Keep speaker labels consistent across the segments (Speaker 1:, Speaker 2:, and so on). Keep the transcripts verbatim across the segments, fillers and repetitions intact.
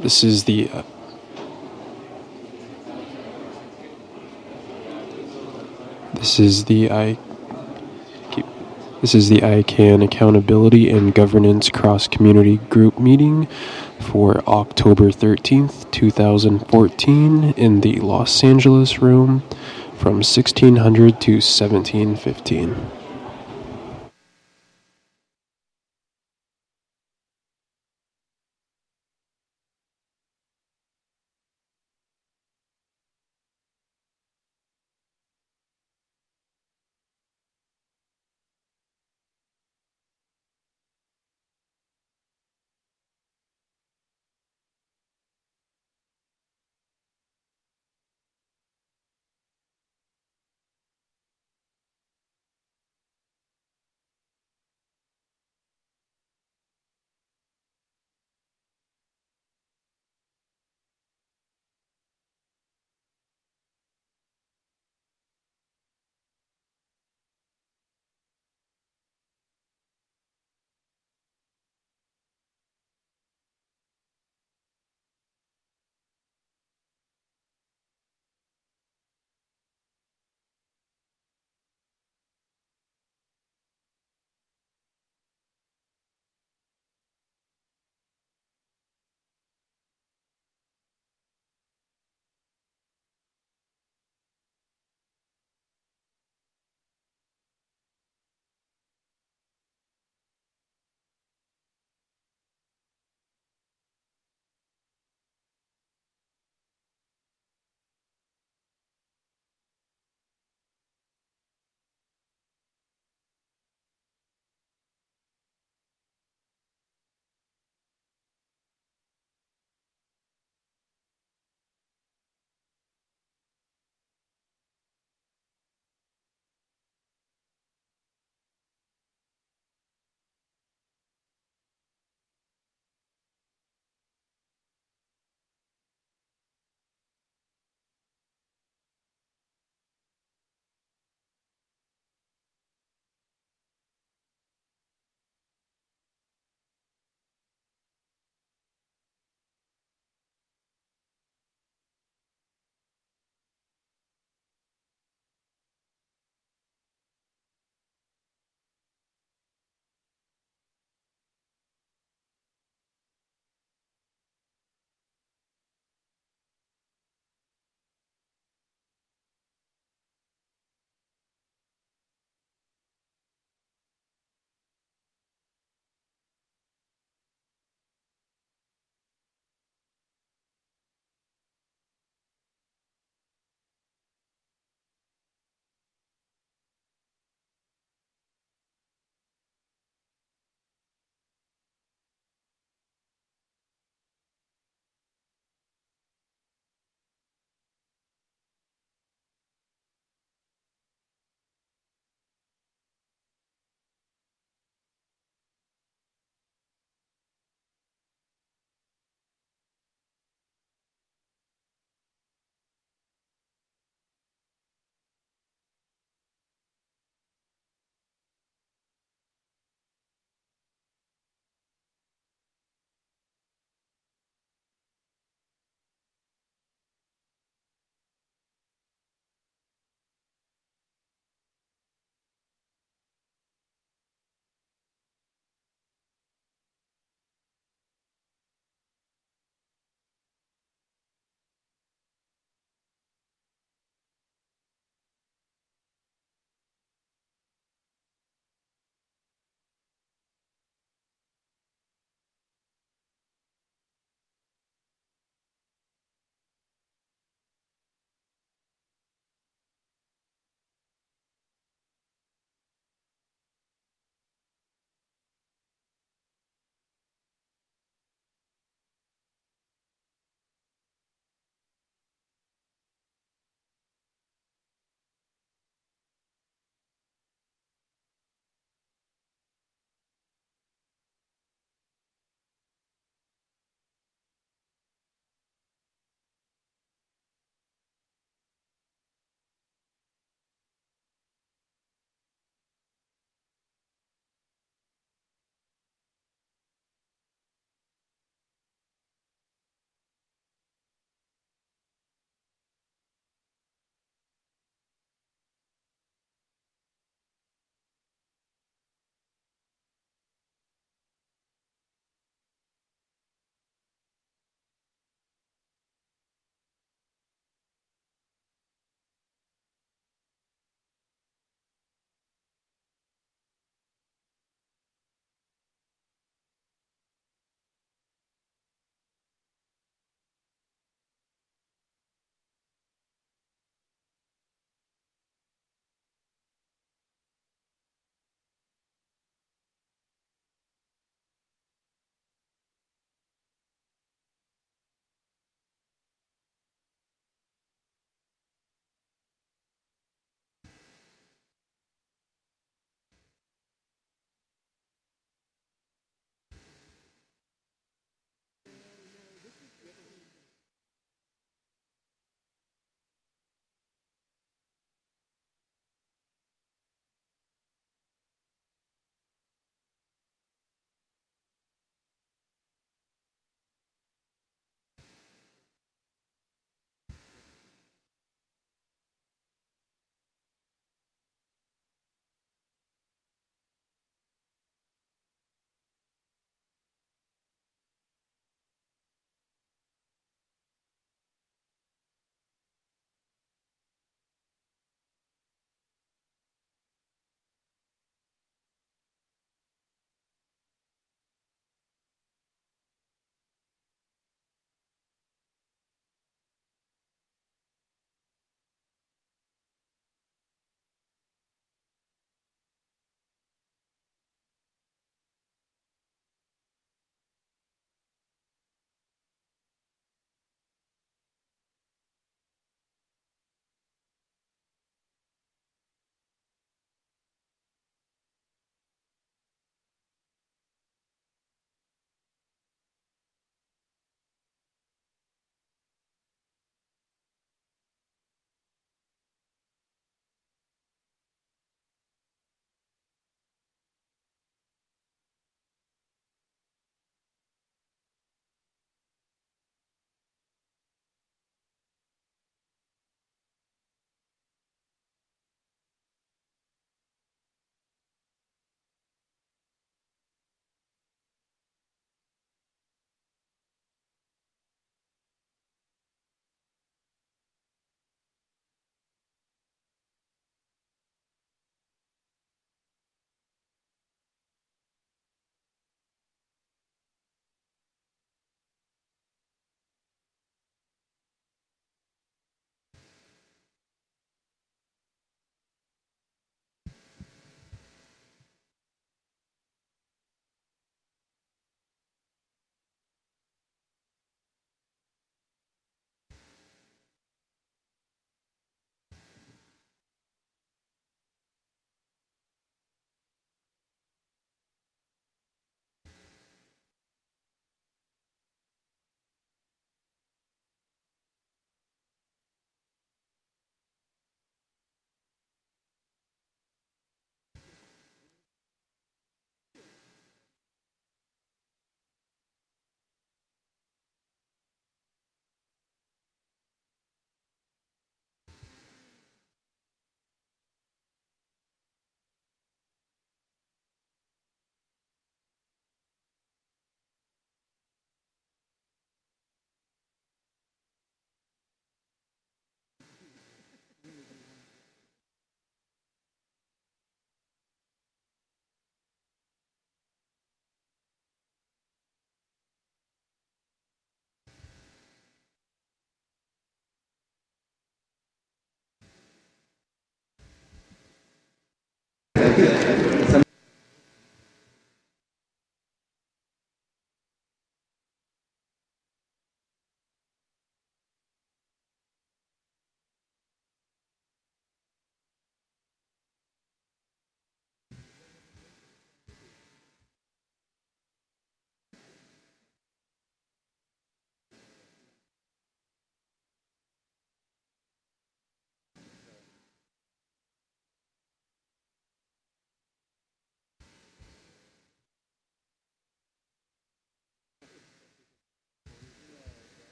Speaker 1: This is the uh, this is the I keep, this is the I CANN Accountability and Governance Cross Community Group meeting for October thirteenth, two thousand fourteen, in the Los Angeles room from sixteen hundred to seventeen fifteen.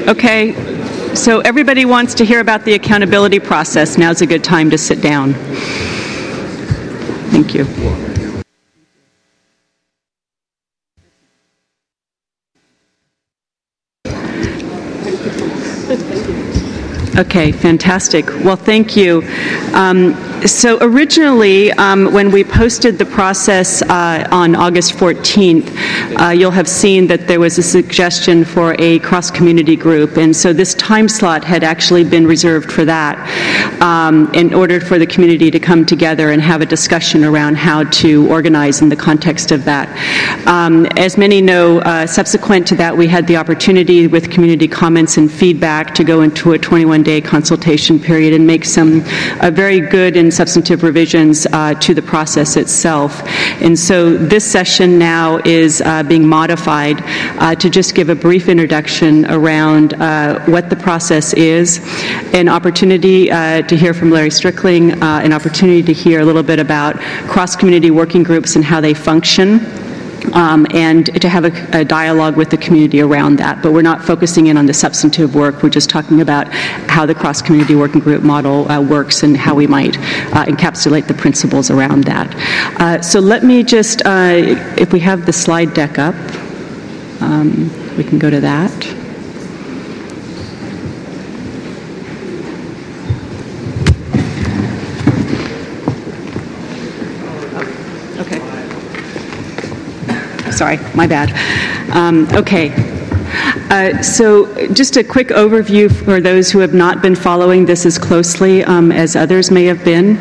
Speaker 2: Okay, so everybody wants to hear about the accountability process. Now's a good time to sit down. Thank you. Okay, fantastic. Well, thank you. Um, so originally, um, when we posted the process uh, on August fourteenth, uh, you'll have seen that there was a suggestion for a cross-community group, and so this time slot had actually been reserved for that um, in order for the community to come together and have a discussion around how to organize in the context of that. Um, as many know, uh, subsequent to that, we had the opportunity with community comments and feedback to go into a twenty-one day consultation period and make some uh, very good and substantive revisions uh, to the process itself. And so this session now is uh, being modified uh, to just give a brief introduction around uh, what the process is, an opportunity uh, to hear from Larry Strickling, uh, an opportunity to hear a little bit about cross-community working groups and how they function. Um, and to have a, a dialogue with the community around that. But we're not focusing in on the substantive work. We're just talking about how the cross-community working group model uh, works and how we might uh, encapsulate the principles around that. Uh, so let me just, uh, if we have the slide deck up, um, we can go to that. Sorry, my bad. Um, okay. Uh, so just a quick overview for those who have not been following this as closely um, as others may have been.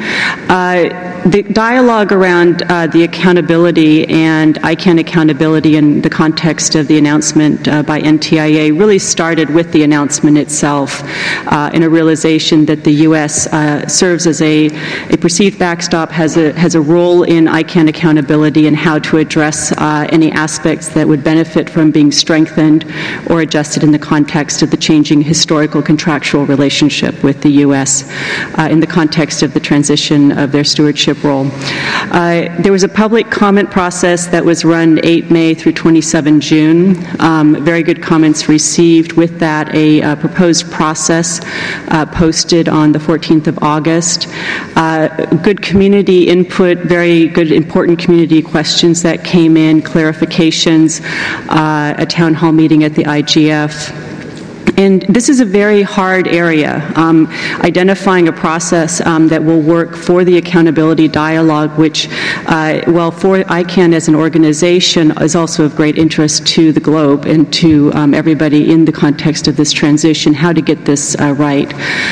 Speaker 2: Uh, the dialogue around uh, the accountability and I CAN accountability in the context of the announcement uh, by N T I A really started with the announcement itself uh, in a realization that the U S uh, serves as a, a perceived backstop, has a, has a role in I CAN accountability and how to address uh, any aspects that would benefit from being strengthened or adjusted in the context of the changing historical contractual relationship with the U S uh, in the context of the transition of their stewardship role. Uh, there was a public comment process that was run eight May through twenty-seven June. Um, very good comments received. With that, a uh, proposed process uh, posted on the fourteenth of August. Uh, good community input, very good important community questions that came in, clarifications, uh, a town hall meeting at the I G F. And this is a very hard area, um, identifying a process um, that will work for the accountability dialogue, which, uh, well, for I CAN as an organization is also of great interest to the globe and to um, everybody in the context of this transition, how to get this uh, right.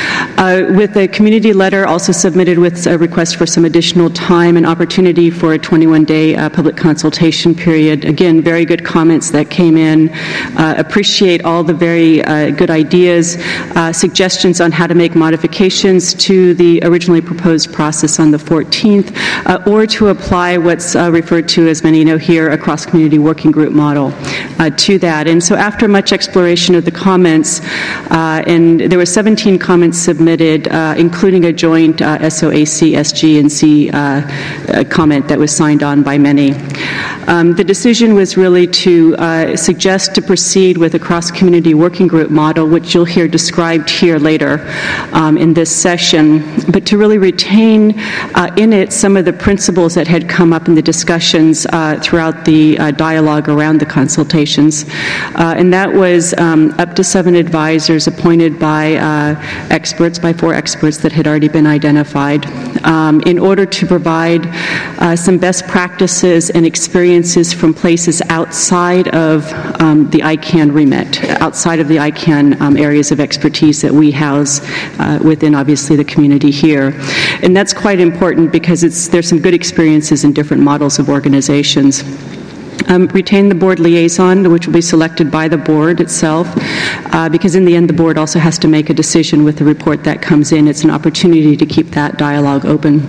Speaker 2: Uh, with a community letter also submitted with a request for some additional time and opportunity for a twenty-one day uh, public consultation period. Again, very good comments that came in. Uh, appreciate all the very uh, good ideas, uh, suggestions on how to make modifications to the originally proposed process on the fourteenth, uh, or to apply what's uh, referred to, as many know here, a cross-community working group model uh, to that. And so after much exploration of the comments, uh, and there were seventeen comments submitted, uh, including a joint uh, S O A C, S G and C uh, uh, comment that was signed on by many. Um, the decision was really to uh, suggest to proceed with a cross-community working group model, which you'll hear described here later um, in this session, but to really retain uh, in it some of the principles that had come up in the discussions uh, throughout the uh, dialogue around the consultations. Uh, and that was um, up to seven advisors appointed by uh, experts, by four experts that had already been identified, um, in order to provide uh, some best practices and experiences from places outside of um, the I CAN remit, outside of the I CAN um, areas of expertise that we house uh, within, obviously, the community here. And that's quite important because it's, there's some good experiences in different models of organizations. Um, retain the board liaison, which will be selected by the board itself, uh, because in the end the board also has to make a decision with the report that comes in. It's an opportunity to keep that dialogue open.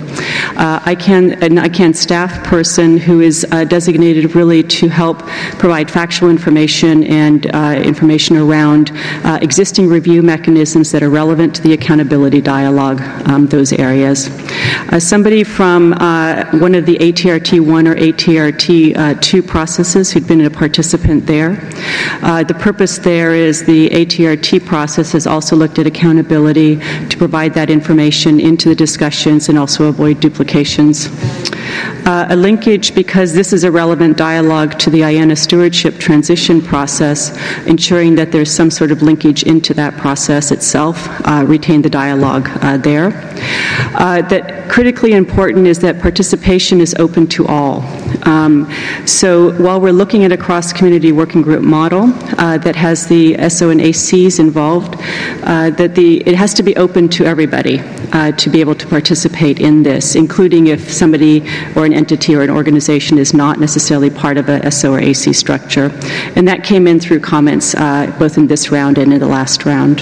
Speaker 2: uh, ICANN, an ICANN staff person who is uh, designated really to help provide factual information and uh, information around uh, existing review mechanisms that are relevant to the accountability dialogue, um, those areas. Uh, somebody from uh, one of the A T R T one or A T R T two processes who'd been a participant there. Uh, the purpose there is the A T R T process has also looked at accountability to provide that information into the discussions and also avoid duplications. Uh, a linkage, because this is a relevant dialogue to the I A N A stewardship transition process, ensuring that there's some sort of linkage into that process itself, uh, retain the dialogue uh, there. Uh, that critically important is that participation is open to all. Um, so while we're looking at a cross-community working group model uh, that has the S O and A Cs involved, uh, that the it has to be open to everybody uh, to be able to participate in this, including if somebody or an entity or an organization is not necessarily part of a S O or A C structure. And that came in through comments uh, both in this round and in the last round.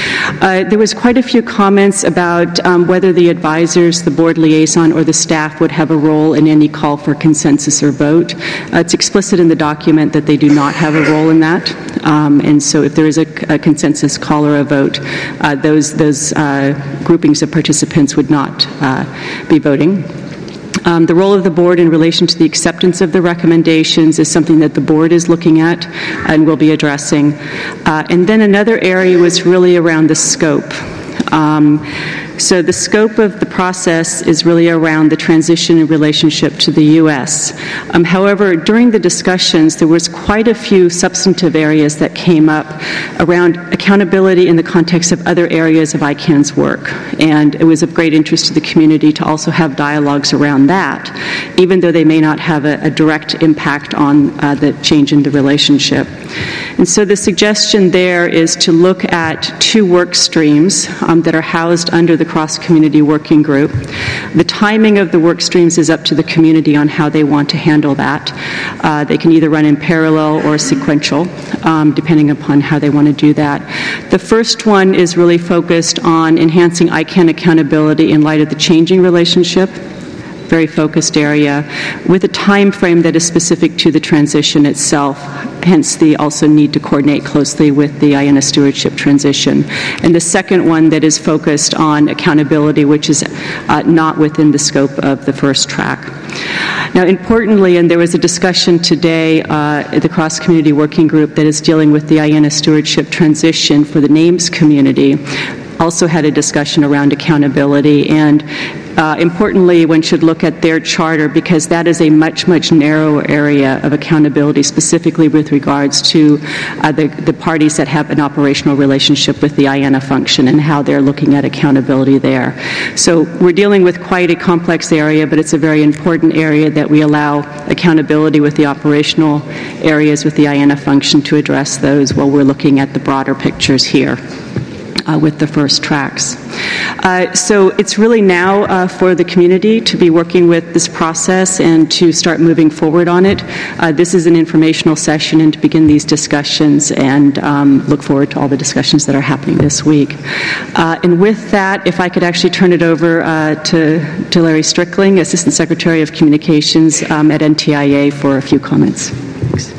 Speaker 2: Uh, there was quite a few comments about um, whether the advisors, the board liaison, or the staff would have a role in any call for consensus or vote. Uh, it's explicit in the document that they do not have a role in that. Um, and so if there is a, a consensus call or a vote, uh, those, those uh, groupings of participants would not uh, be voting. Um, the role of the board in relation to the acceptance of the recommendations is something that the board is looking at and will be addressing. Uh, and then another area was really around the scope. Um, so the scope of the process is really around the transition in relationship to the U S. Um, however, during the discussions, there was quite a few substantive areas that came up around accountability in the context of other areas of ICANN's work. And it was of great interest to the community to also have dialogues around that, even though they may not have a, a direct impact on uh, the change in the relationship. And so the suggestion there is to look at two work streams um, that are housed under the cross-community working group. The timing of the work streams is up to the community on how they want to handle that. Uh, they can either run in parallel or sequential, um, depending upon how they want to do that. The first one is really focused on enhancing ICANN accountability in light of the changing relationship. Very focused area with a time frame that is specific to the transition itself, hence the also need to coordinate closely with the I A N A stewardship transition. And the second one that is focused on accountability, which is uh, not within the scope of the first track. Now, importantly, and there was a discussion today uh, at the cross-community working group that is dealing with the I A N A stewardship transition for the NAMES community, also had a discussion around accountability, and uh, importantly, one should look at their charter because that is a much, much narrower area of accountability, specifically with regards to uh, the, the parties that have an operational relationship with the I A N A function and how they're looking at accountability there. So we're dealing with quite a complex area, but it's a very important area that we allow accountability with the operational areas with the I A N A function to address those while we're looking at the broader pictures here. Uh, with the first tracks. Uh, so it's really now uh, for the community to be working with this process and to start moving forward on it. Uh, this is an informational session and to begin these discussions, and um, look forward to all the discussions that are happening this week. Uh, and with that, if I could actually turn it over uh, to, to Larry Strickling, Assistant Secretary of Communications um, at N T I A, for a few comments. Thanks.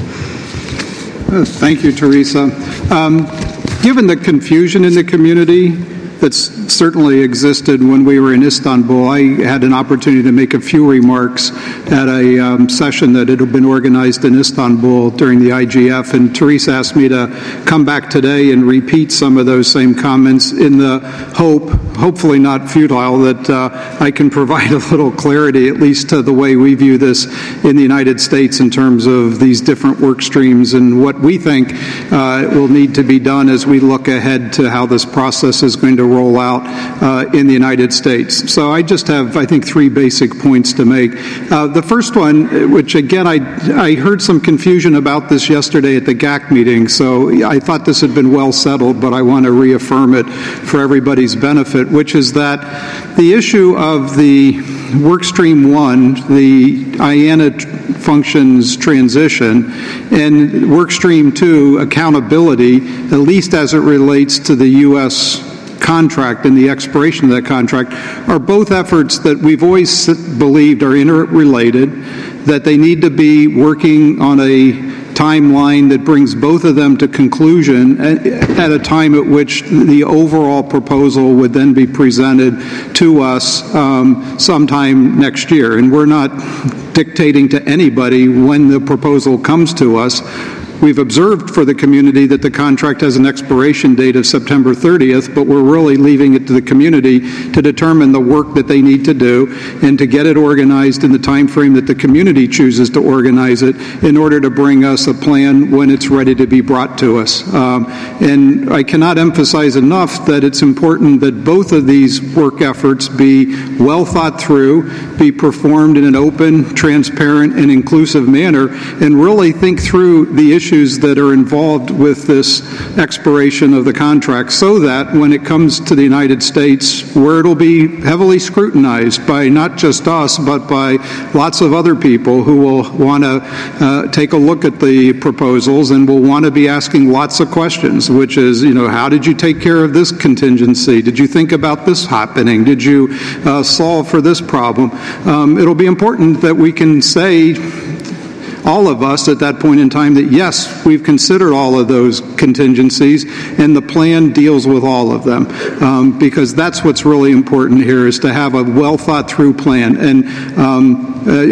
Speaker 3: Uh, thank you, Teresa. Um, Given the confusion in the community that's certainly existed when we were in Istanbul, I had an opportunity to make a few remarks at a um, session that had been organized in Istanbul during the I G F, and Teresa asked me to come back today and repeat some of those same comments in the hope, hopefully not futile, that uh, I can provide a little clarity, at least to the way we view this in the United States in terms of these different work streams and what we think uh, will need to be done as we look ahead to how this process is going to roll out uh, in the United States. So I just have, I think, three basic points to make. Uh, the first one, which again, I, I heard some confusion about this yesterday at the G A C meeting, so I thought this had been well settled, but I want to reaffirm it for everybody's benefit, which is that the issue of the Workstream one, the I A N A functions transition, and Workstream two, accountability, at least as it relates to the U S contract and the expiration of that contract are both efforts that we've always believed are interrelated, that they need to be working on a timeline that brings both of them to conclusion at a time at which the overall proposal would then be presented to us um, sometime next year. And we're not dictating to anybody when the proposal comes to us. We've observed for the community that the contract has an expiration date of September thirtieth, but we're really leaving it to the community to determine the work that they need to do and to get it organized in the time frame that the community chooses to organize it in order to bring us a plan when it's ready to be brought to us. Um, and I cannot emphasize enough that it's important that both of these work efforts be well thought through, be performed in an open, transparent, and inclusive manner, and really think through the issues that are involved with this expiration of the contract so that when it comes to the United States, where it'll be heavily scrutinized by not just us, but by lots of other people who will want to uh, take a look at the proposals and will want to be asking lots of questions, which is, you know, how did you take care of this contingency? Did you think about this happening? Did you uh, solve for this problem? Um, it'll be important that we can say, all of us at that point in time, that yes, we've considered all of those contingencies and the plan deals with all of them, um, because that's what's really important here, is to have a well thought through plan. And um,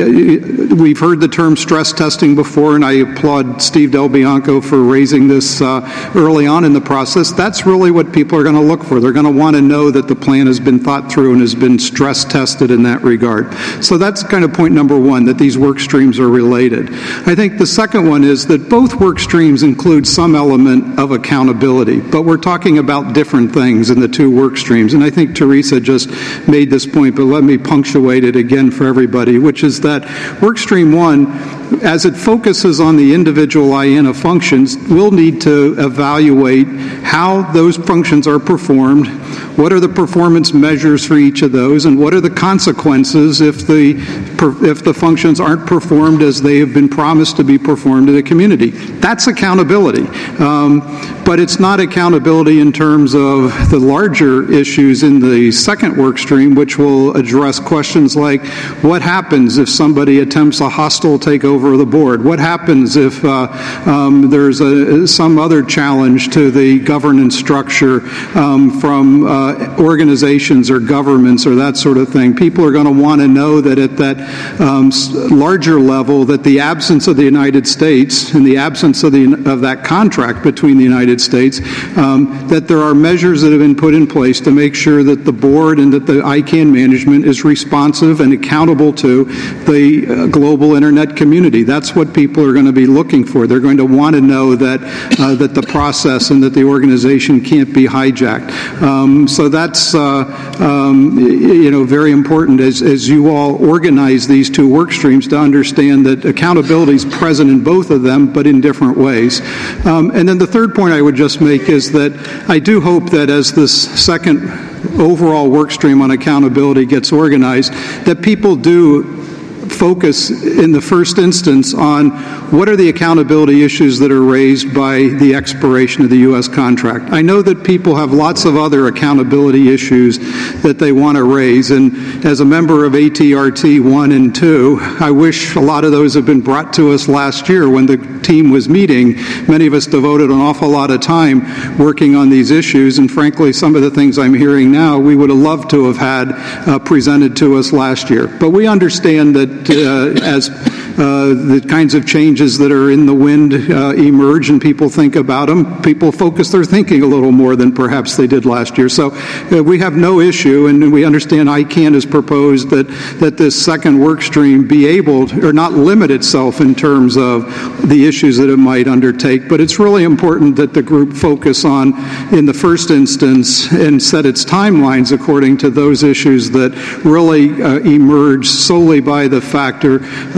Speaker 3: uh, we've heard the term stress testing before, and I applaud Steve Del Bianco for raising this uh, early on in the process. That's really what people are going to look for. They're going to want to know that the plan has been thought through and has been stress tested in that regard. So that's kind of point number one, that these work streams are related. I think the second one is that both work streams include some element of accountability, but we're talking about different things in the two work streams. And I think Teresa just made this point, but let me punctuate it again for everybody, which is that work stream one, as it focuses on the individual I A N A functions, we'll need to evaluate how those functions are performed, what are the performance measures for each of those, and what are the consequences if the if the functions aren't performed as they have been promised to be performed in the community. That's accountability. Um, but it's not accountability in terms of the larger issues in the second work stream, which will address questions like, what happens if somebody attempts a hostile takeover of the board? What happens if uh, um, there's a, some other challenge to the governance structure um, from uh, organizations or governments or that sort of thing? People are going to want to know that at that um, larger level, that the absence of the United States and the absence of, the, of that contract between the United States, um, that there are measures that have been put in place to make sure that the board and that the I CANN management is responsive and accountable to the uh, global internet community. That's what people are going to be looking for. They're going to want to know that uh, that the process and that the organization can't be hijacked. Um, so that's uh, um, you know very important as, as you all organize these two work streams to understand that accountability is present in both of them, but in different ways. Um, and then the third point I would just make is that I do hope that as this second overall work stream on accountability gets organized, that people do focus in the first instance on what are the accountability issues that are raised by the expiration of the U S contract. I know that people have lots of other accountability issues that they want to raise, and as a member of A T R T one and two, I wish a lot of those had been brought to us last year when the team was meeting. Many of us devoted an awful lot of time working on these issues, and frankly, some of the things I'm hearing now we would have loved to have had uh, presented to us last year. But we understand that Uh, as uh, the kinds of changes that are in the wind uh, emerge and people think about them, people focus their thinking a little more than perhaps they did last year. So uh, we have no issue, and we understand I CANN has proposed that, that this second work stream be able to, or not limit itself in terms of the issues that it might undertake, but it's really important that the group focus on, in the first instance, and set its timelines according to those issues that really uh, emerge solely by the factor uh, that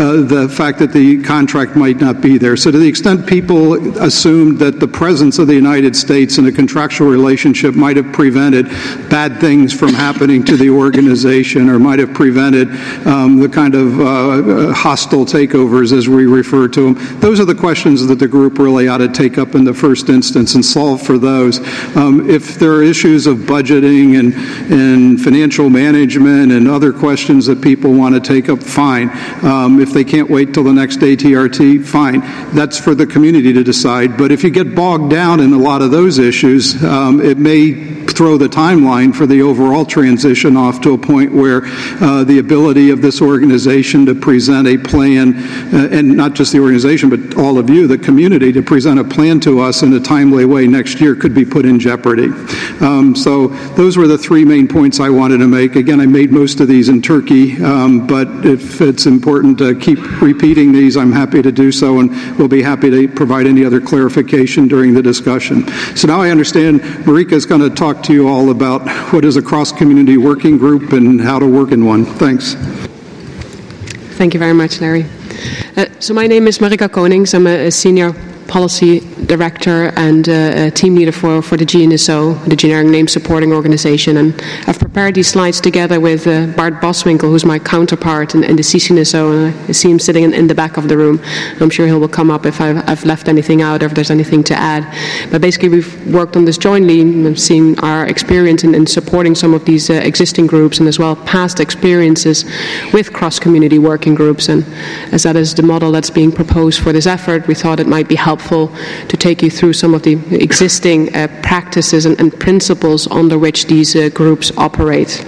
Speaker 3: the fact that the contract might not be there. So to the extent people assumed that the presence of the United States in a contractual relationship might have prevented bad things from happening to the organization or might have prevented um, the kind of uh, hostile takeovers, as we refer to them, those are the questions that the group really ought to take up in the first instance and solve for those. Um, if there are issues of budgeting and, and financial management and other questions that people want to take up, fine. Um, if they can't wait till the next A T R T, fine. That's for the community to decide. But if you get bogged down in a lot of those issues, um, it may throw the timeline for the overall transition off to a point where uh, the ability of this organization to present a plan, uh, and not just the organization, but all of you, the community, to present a plan to us in a timely way next year could be put in jeopardy. Um, so those were the three main points I wanted to make. Again, I made most of these in Turkey, um, but if it's important to keep repeating these, I'm happy to do so, and we'll be happy to provide any other clarification during the discussion. So now I understand Marika is going to talk to you all about what is a cross-community working group and how to work in one. Thanks.
Speaker 4: Thank you very much, Larry. Uh, so my name is Marika Konings. I'm a, a senior policy director and uh, a team leader for, for the G N S O, the Generic Name Supporting Organization. And I've prepared these slides together with uh, Bart Boswinkel, who's my counterpart in, in the C C N S O, and I see him sitting in, in the back of the room. I'm sure he will come up if I've, I've left anything out or if there's anything to add. But basically, we've worked on this jointly, and we've seen our experience in, in supporting some of these uh, existing groups and as well past experiences with cross-community working groups. And as that is the model that's being proposed for this effort, we thought it might be helpful to take you through some of the existing uh, practices and, and principles under which these uh, groups operate.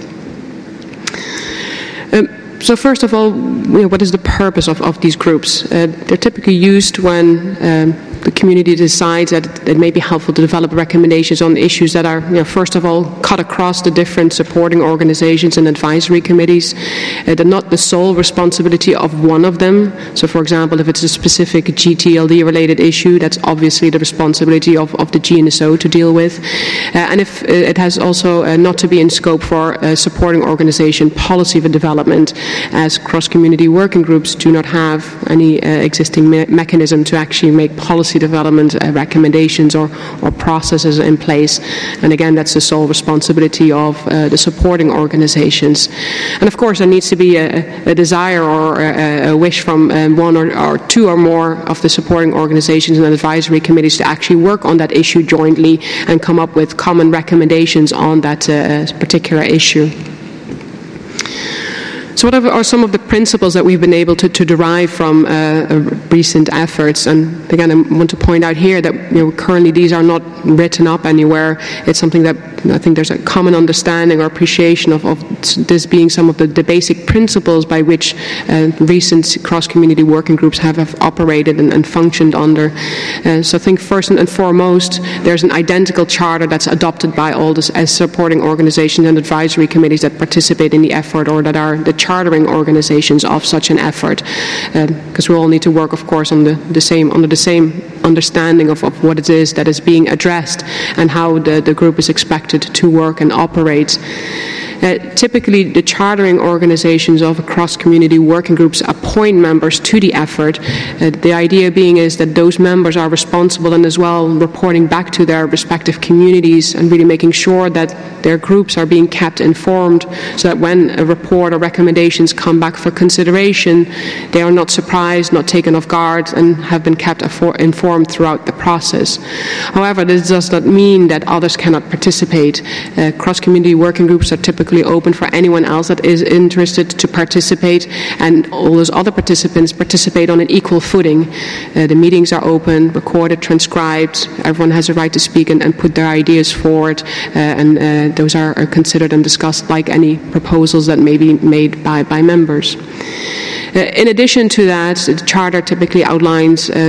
Speaker 4: Um, so first of all, you know, what is the purpose of, of these groups? Uh, they're typically used when um, the community decides that it may be helpful to develop recommendations on issues that are, you know, first of all, cut across the different supporting organizations and advisory committees. Uh, they're not the sole responsibility of one of them. So, for example, if it's a specific G T L D-related issue, that's obviously the responsibility of, of the G N S O to deal with. Uh, and if uh, it has also uh, not to be in scope for a supporting organization policy for development, as cross-community working groups do not have any uh, existing me- mechanism to actually make policy development uh, recommendations or, or processes in place. And again, that's the sole responsibility of uh, the supporting organizations. And of course, there needs to be a, a desire or a, a wish from um, one or, or two or more of the supporting organizations and advisory committees to actually work on that issue jointly and come up with common recommendations on that uh, particular issue. So what are some of the principles that we've been able to, to derive from uh, recent efforts? And again, I want to point out here that, you know, currently these are not written up anywhere. It's something that I think there's a common understanding or appreciation of, of this being some of the, the basic principles by which uh, recent cross-community working groups have, have operated and, and functioned under. Uh, so I think first and foremost, there's an identical charter that's adopted by all the as supporting organizations and advisory committees that participate in the effort or that are the chartering organizations of such an effort, because um, we all need to work, of course, on the, the same under the same understanding of, of what it is that is being addressed and how the, the group is expected to work and operate. Uh, typically, the chartering organizations of cross-community working groups appoint members to the effort. Uh, the idea being is that those members are responsible and as well reporting back to their respective communities and really making sure that their groups are being kept informed so that when a report or recommendations come back for consideration, they are not surprised, not taken off guard, and have been kept informed throughout the process. However, this does not mean that others cannot participate. Uh, cross-community working groups are typically open for anyone else that is interested to participate, and all those other participants participate on an equal footing. Uh, the meetings are open, recorded, transcribed. Everyone has a right to speak and, and put their ideas forward, uh, and uh, those are, are considered and discussed like any proposals that may be made by, by members. Uh, in addition to that, the Charter typically outlines uh,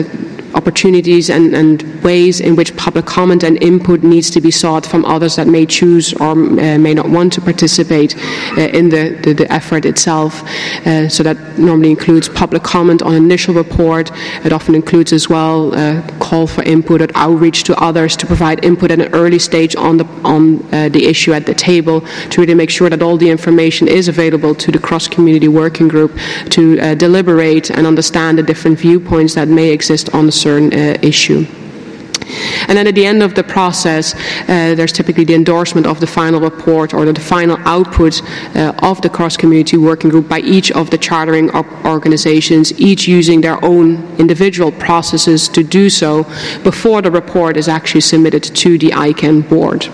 Speaker 4: opportunities and, and ways in which public comment and input needs to be sought from others that may choose or uh, may not want to participate uh, in the, the, the effort itself. Uh, so that normally includes public comment on initial report. It often includes as well uh, call for input and outreach to others to provide input at an early stage on the on uh, the issue at the table, to really make sure that all the information is available to the cross-community working group to uh, deliberate and understand the different viewpoints that may exist on a certain uh, issue. And then at the end of the process, uh, there's typically the endorsement of the final report or the final output uh, of the cross-community working group by each of the chartering organizations, each using their own individual processes to do so before the report is actually submitted to the I C A N board.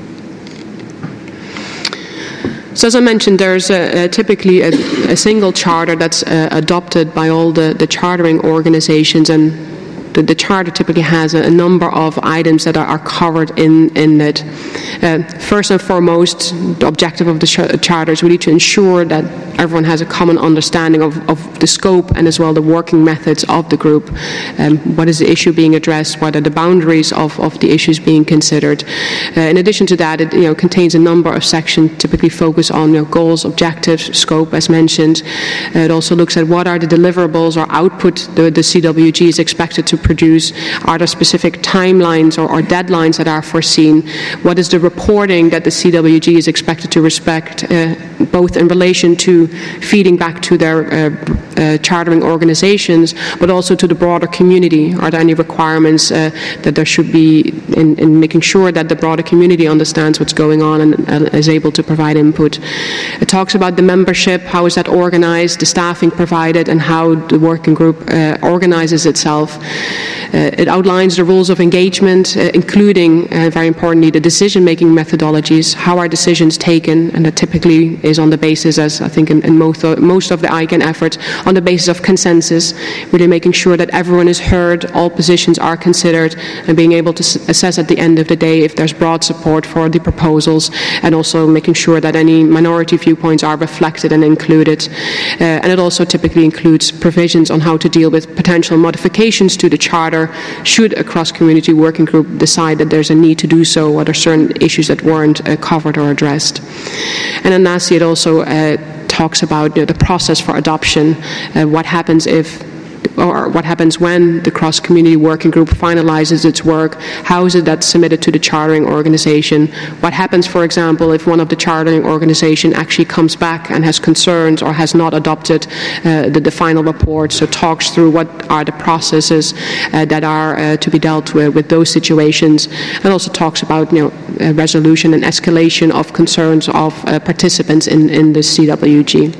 Speaker 4: So as I mentioned, there's a, a typically a, a single charter that's uh, adopted by all the, the chartering organizations, and The, the charter typically has a, a number of items that are, are covered in, in it. Uh, first and foremost, the objective of the ch- charter is really to ensure that everyone has a common understanding of, of the scope and as well the working methods of the group. Um, what is the issue being addressed? What are the boundaries of, of the issues being considered? Uh, in addition to that, it you know, contains a number of sections typically focus on you know, goals, objectives, scope, as mentioned. Uh, it also looks at what are the deliverables or output the, the C W G is expected to produce. Are there specific timelines or, or deadlines that are foreseen? What is the reporting that the C W G is expected to respect, uh, both in relation to feeding back to their uh, uh, chartering organizations, but also to the broader community? Are there any requirements uh, that there should be in, in making sure that the broader community understands what's going on and uh, is able to provide input? It talks about the membership, how is that organized, the staffing provided, and how the working group uh, organizes itself. Uh, it outlines the rules of engagement, uh, including, uh, very importantly, the decision-making methodologies. How are decisions taken? And that typically is on the basis, as I think in, in most, of, most of the I C A N efforts, on the basis of consensus, really making sure that everyone is heard, all positions are considered, and being able to s- assess at the end of the day if there's broad support for the proposals, and also making sure that any minority viewpoints are reflected and included. Uh, and it also typically includes provisions on how to deal with potential modifications to the charter should a cross-community working group decide that there's a need to do so, or there are certain issues that weren't uh, covered or addressed. And then lastly, it also uh, talks about you know, the process for adoption. Uh, what happens if or what happens when the cross-community working group finalizes its work? How is it that's submitted to the chartering organization? What happens, for example, if one of the chartering organization actually comes back and has concerns or has not adopted uh, the, the final report? So talks through what are the processes uh, that are uh, to be dealt with with those situations, and also talks about you know uh, resolution and escalation of concerns of uh, participants in, in the C W G.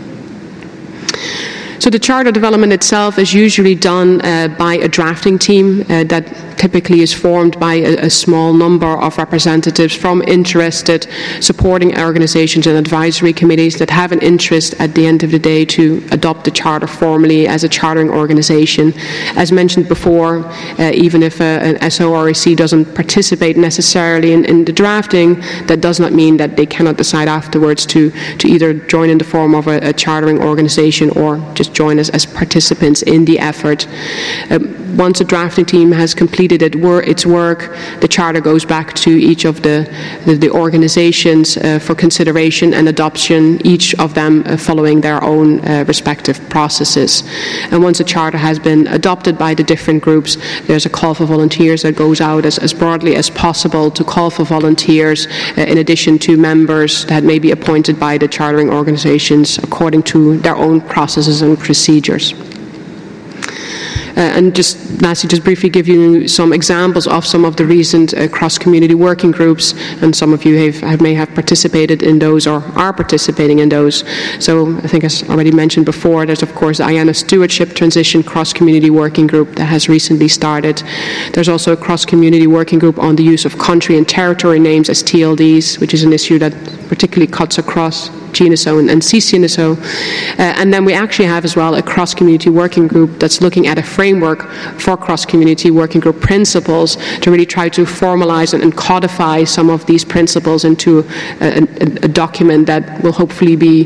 Speaker 4: So the charter development itself is usually done uh, by a drafting team uh, that typically is formed by a, a small number of representatives from interested supporting organizations and advisory committees that have an interest at the end of the day to adopt the charter formally as a chartering organization. As mentioned before, uh, even if uh, an S O R E C doesn't participate necessarily in, in the drafting, that does not mean that they cannot decide afterwards to, to either join in the form of a, a chartering organization or just join us as participants in the effort. Um, once a drafting team has completed it wor- its work, the charter goes back to each of the, the, the organizations uh, for consideration and adoption, each of them uh, following their own uh, respective processes. And once a charter has been adopted by the different groups, there's a call for volunteers that goes out as, as broadly as possible to call for volunteers uh, in addition to members that may be appointed by the chartering organizations according to their own processes and procedures. Uh, and just lastly, just briefly give you some examples of some of the recent uh, cross-community working groups, and some of you have, have, may have participated in those or are participating in those. So I think as already mentioned before, there's of course the IANA Stewardship Transition Cross-Community Working Group that has recently started. There's also a cross-community working group on the use of country and territory names as T L Ds, which is an issue that particularly cuts across G N S O and, and C C N S O. Uh, and then we actually have as well a cross-community working group that's looking at a framework for cross-community working group principles to really try to formalize and, and codify some of these principles into a, a, a document that will hopefully be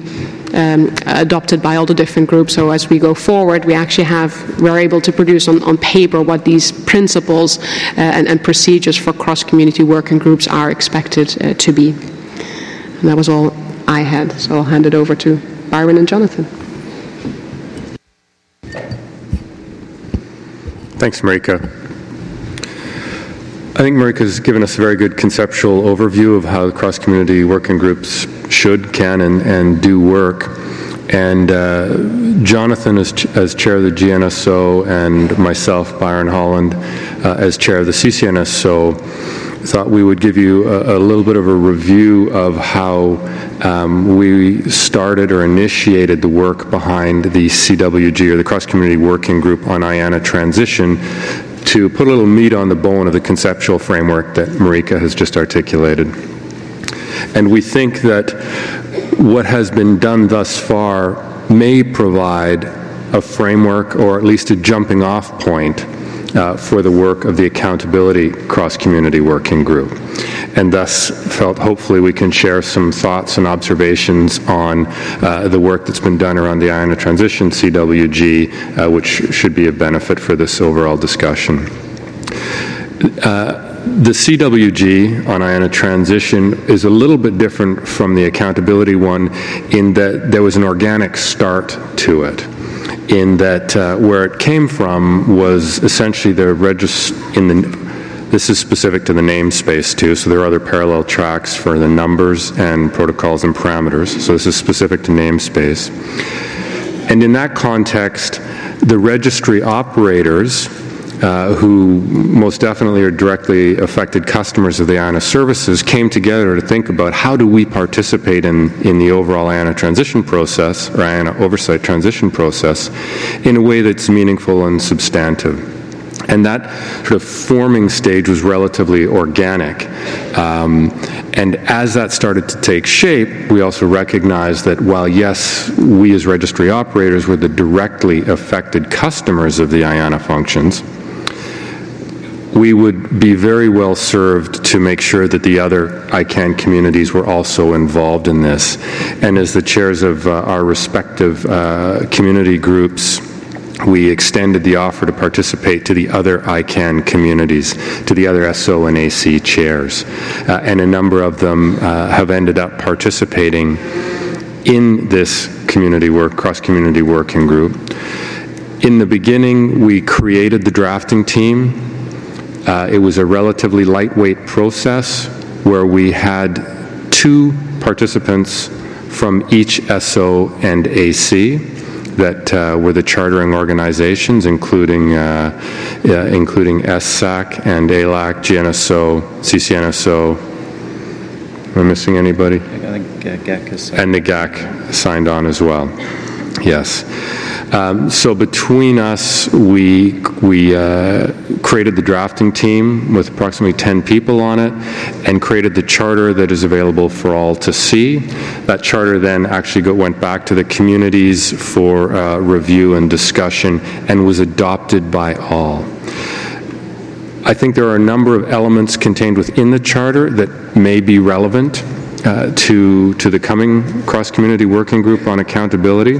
Speaker 4: um, adopted by all the different groups. So as we go forward, we actually have, we're able to produce on, on paper what these principles uh, and, and procedures for cross-community working groups are expected uh, to be. And that was all I had, so I'll hand it over to Byron and Jonathan.
Speaker 5: Thanks, Marika. I think Marika has given us a very good conceptual overview of how the cross-community working groups should, can, and, and do work. And uh, Jonathan, as, ch- as chair of the G N S O, and myself, Byron Holland, uh, as chair of the C C N S O, thought we would give you a, a little bit of a review of how um, we started or initiated the work behind the C W G, or the Cross-Community Working Group on I A N A Transition, to put a little meat on the bone of the conceptual framework that Marika has just articulated. And we think that what has been done thus far may provide a framework, or at least a jumping off point uh, for the work of the Accountability Cross-Community Working Group. And thus felt hopefully we can share some thoughts and observations on uh, the work that's been done around the I A N A Transition C W G, uh, which should be a benefit for this overall discussion. Uh, The C W G on I A N A Transition is a little bit different from the accountability one in that there was an organic start to it, in that uh, where it came from was essentially the regist- in the this is specific to the namespace too, so there are other parallel tracks for the numbers and protocols and parameters, so this is specific to namespace. And in that context, the registry operators, Uh, who most definitely are directly affected customers of the I A N A services, came together to think about how do we participate in, in the overall I A N A transition process, or I A N A oversight transition process, in a way that's meaningful and substantive. And that sort of forming stage was relatively organic. Um, and as that started to take shape, we also recognized that while, yes, we as registry operators were the directly affected customers of the I A N A functions, we would be very well served to make sure that the other I CAN communities were also involved in this. And as the chairs of uh, our respective uh, community groups, we extended the offer to participate to the other I CAN communities, to the other S O and A C chairs. Uh, and a number of them uh, have ended up participating in this community work, cross-community working group. In the beginning, we created the drafting team. Uh, it was a relatively lightweight process where we had two participants from each S O and A C that uh, were the chartering organizations, including uh, uh, including S S A C and A L A C, G N S O, C C N S O. Am I missing anybody?
Speaker 6: I think uh, G A C is
Speaker 5: and the G A C signed on as well. Yes. Um, so between us, we we uh, created the drafting team with approximately ten people on it, and created the charter that is available for all to see. That charter then actually go, went back to the communities for uh, review and discussion, and was adopted by all. I think there are a number of elements contained within the charter that may be relevant uh, to to the coming cross-community working group on accountability.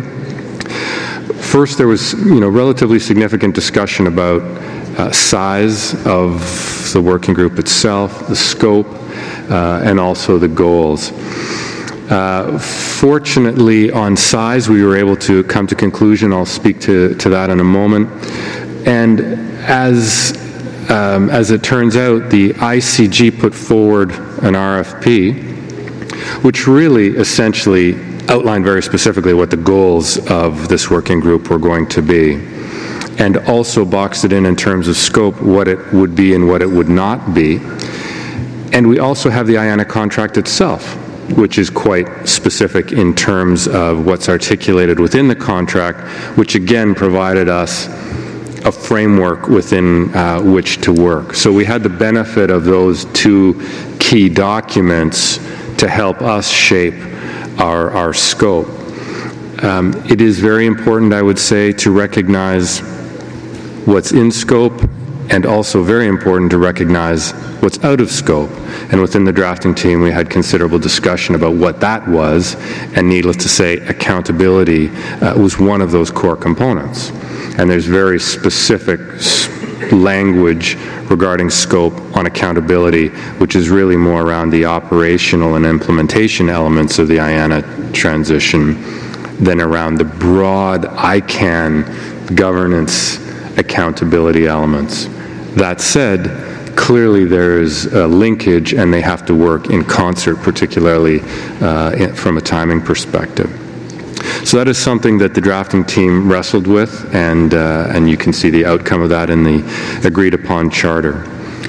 Speaker 5: First, there was, you know, relatively significant discussion about uh, size of the working group itself, the scope, uh, and also the goals. Uh, fortunately, on size, we were able to come to conclusion. I'll speak to, to that in a moment. And as um, as it turns out, the I C G put forward an R F P, which really essentially outlined very specifically what the goals of this working group were going to be, and also boxed it in in terms of scope, what it would be and what it would not be. And we also have the I A N A contract itself, which is quite specific in terms of what's articulated within the contract, which again provided us a framework within uh, which to work. So we had the benefit of those two key documents to help us shape Our, our scope. Um, it is very important, I would say, to recognize what's in scope and also very important to recognize what's out of scope. And within the drafting team, we had considerable discussion about what that was, and needless to say, accountability uh, was one of those core components. And there's very specific language regarding scope on accountability, which is really more around the operational and implementation elements of the I A N A transition than around the broad I CAN governance accountability elements. That said, clearly there is a linkage and they have to work in concert, particularly uh, in, from a timing perspective. So that is something that the drafting team wrestled with, and, uh, and you can see the outcome of that in the agreed upon charter.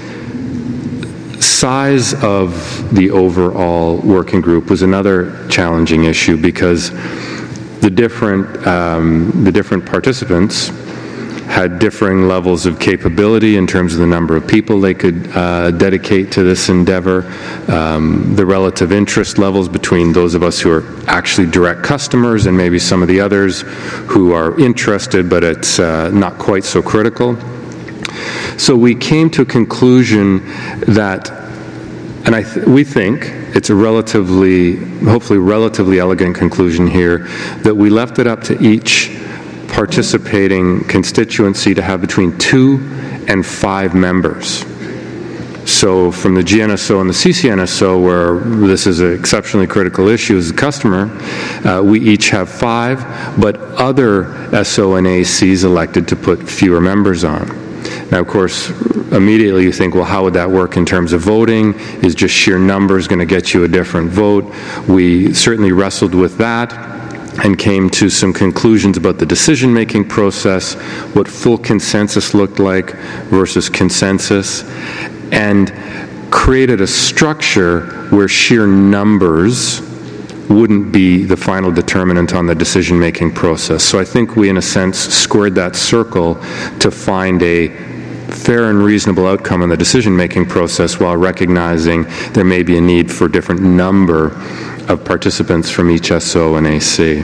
Speaker 5: Size of the overall working group was another challenging issue because the different, um, the different participants had differing levels of capability in terms of the number of people they could uh, dedicate to this endeavor, um, the relative interest levels between those of us who are actually direct customers and maybe some of the others who are interested, but it's uh, not quite so critical. So we came to a conclusion that, and I th- we think it's a relatively, hopefully relatively elegant conclusion here, that we left it up to each participating constituency to have between two and five members. So from the G N S O and the C C N S O, where this is an exceptionally critical issue as a customer, uh, we each have five, but other S O and A Cs elected to put fewer members on. Now, of course, immediately you think, well, how would that work in terms of voting? Is just sheer numbers going to get you a different vote? We certainly wrestled with that and came to some conclusions about the decision-making process, what full consensus looked like versus consensus, and created a structure where sheer numbers wouldn't be the final determinant on the decision-making process. So I think we, in a sense, squared that circle to find a fair and reasonable outcome in the decision-making process while recognizing there may be a need for different number of participants from each S O and A C.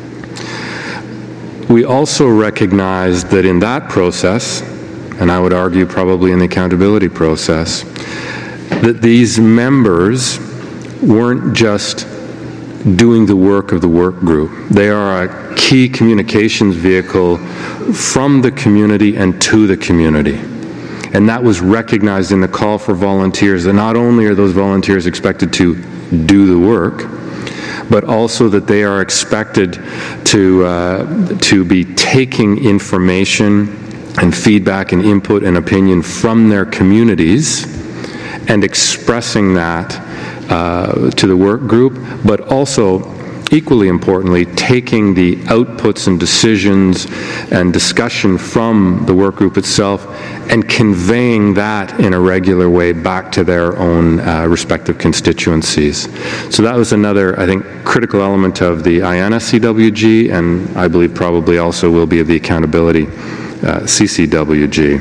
Speaker 5: We also recognized that in that process, and I would argue probably in the accountability process, that these members weren't just doing the work of the work group. They are a key communications vehicle from the community and to the community. And that was recognized in the call for volunteers, that not only are those volunteers expected to do the work, but also that they are expected to, uh, to be taking information and feedback and input and opinion from their communities and expressing that uh, to the work group, but also, equally importantly, taking the outputs and decisions and discussion from the work group itself and conveying that in a regular way back to their own uh, respective constituencies. So that was another, I think, critical element of the I A N A C W G, and I believe probably also will be of the accountability uh, C C W G.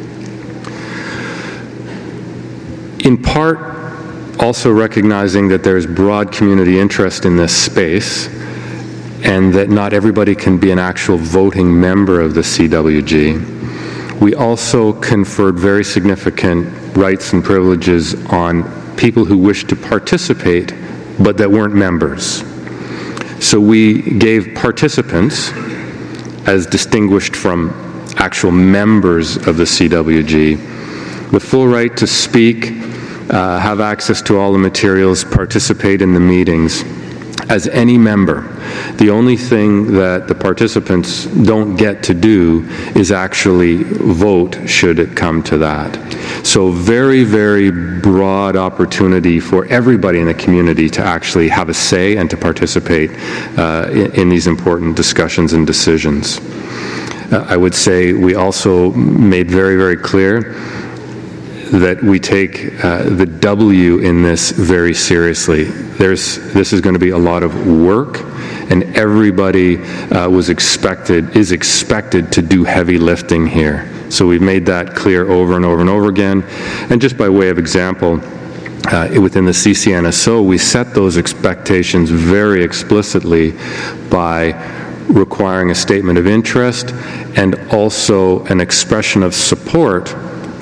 Speaker 5: In part, also recognizing that there's broad community interest in this space and that not everybody can be an actual voting member of the C W G, we also conferred very significant rights and privileges on people who wish to participate but that weren't members. So we gave participants, as distinguished from actual members of the C W G, the full right to speak, uh, have access to all the materials, participate in the meetings as any member. The only thing that the participants don't get to do is actually vote should it come to that. So very, very broad opportunity for everybody in the community to actually have a say and to participate uh, in, in these important discussions and decisions. Uh, I would say we also made very, very clear that we take uh, the W in this very seriously. There's, this is going to be a lot of work, and everybody uh, was expected, is expected to do heavy lifting here. So we've made that clear over and over and over again. And just by way of example, uh, within the C C N S O, we set those expectations very explicitly by requiring a statement of interest and also an expression of support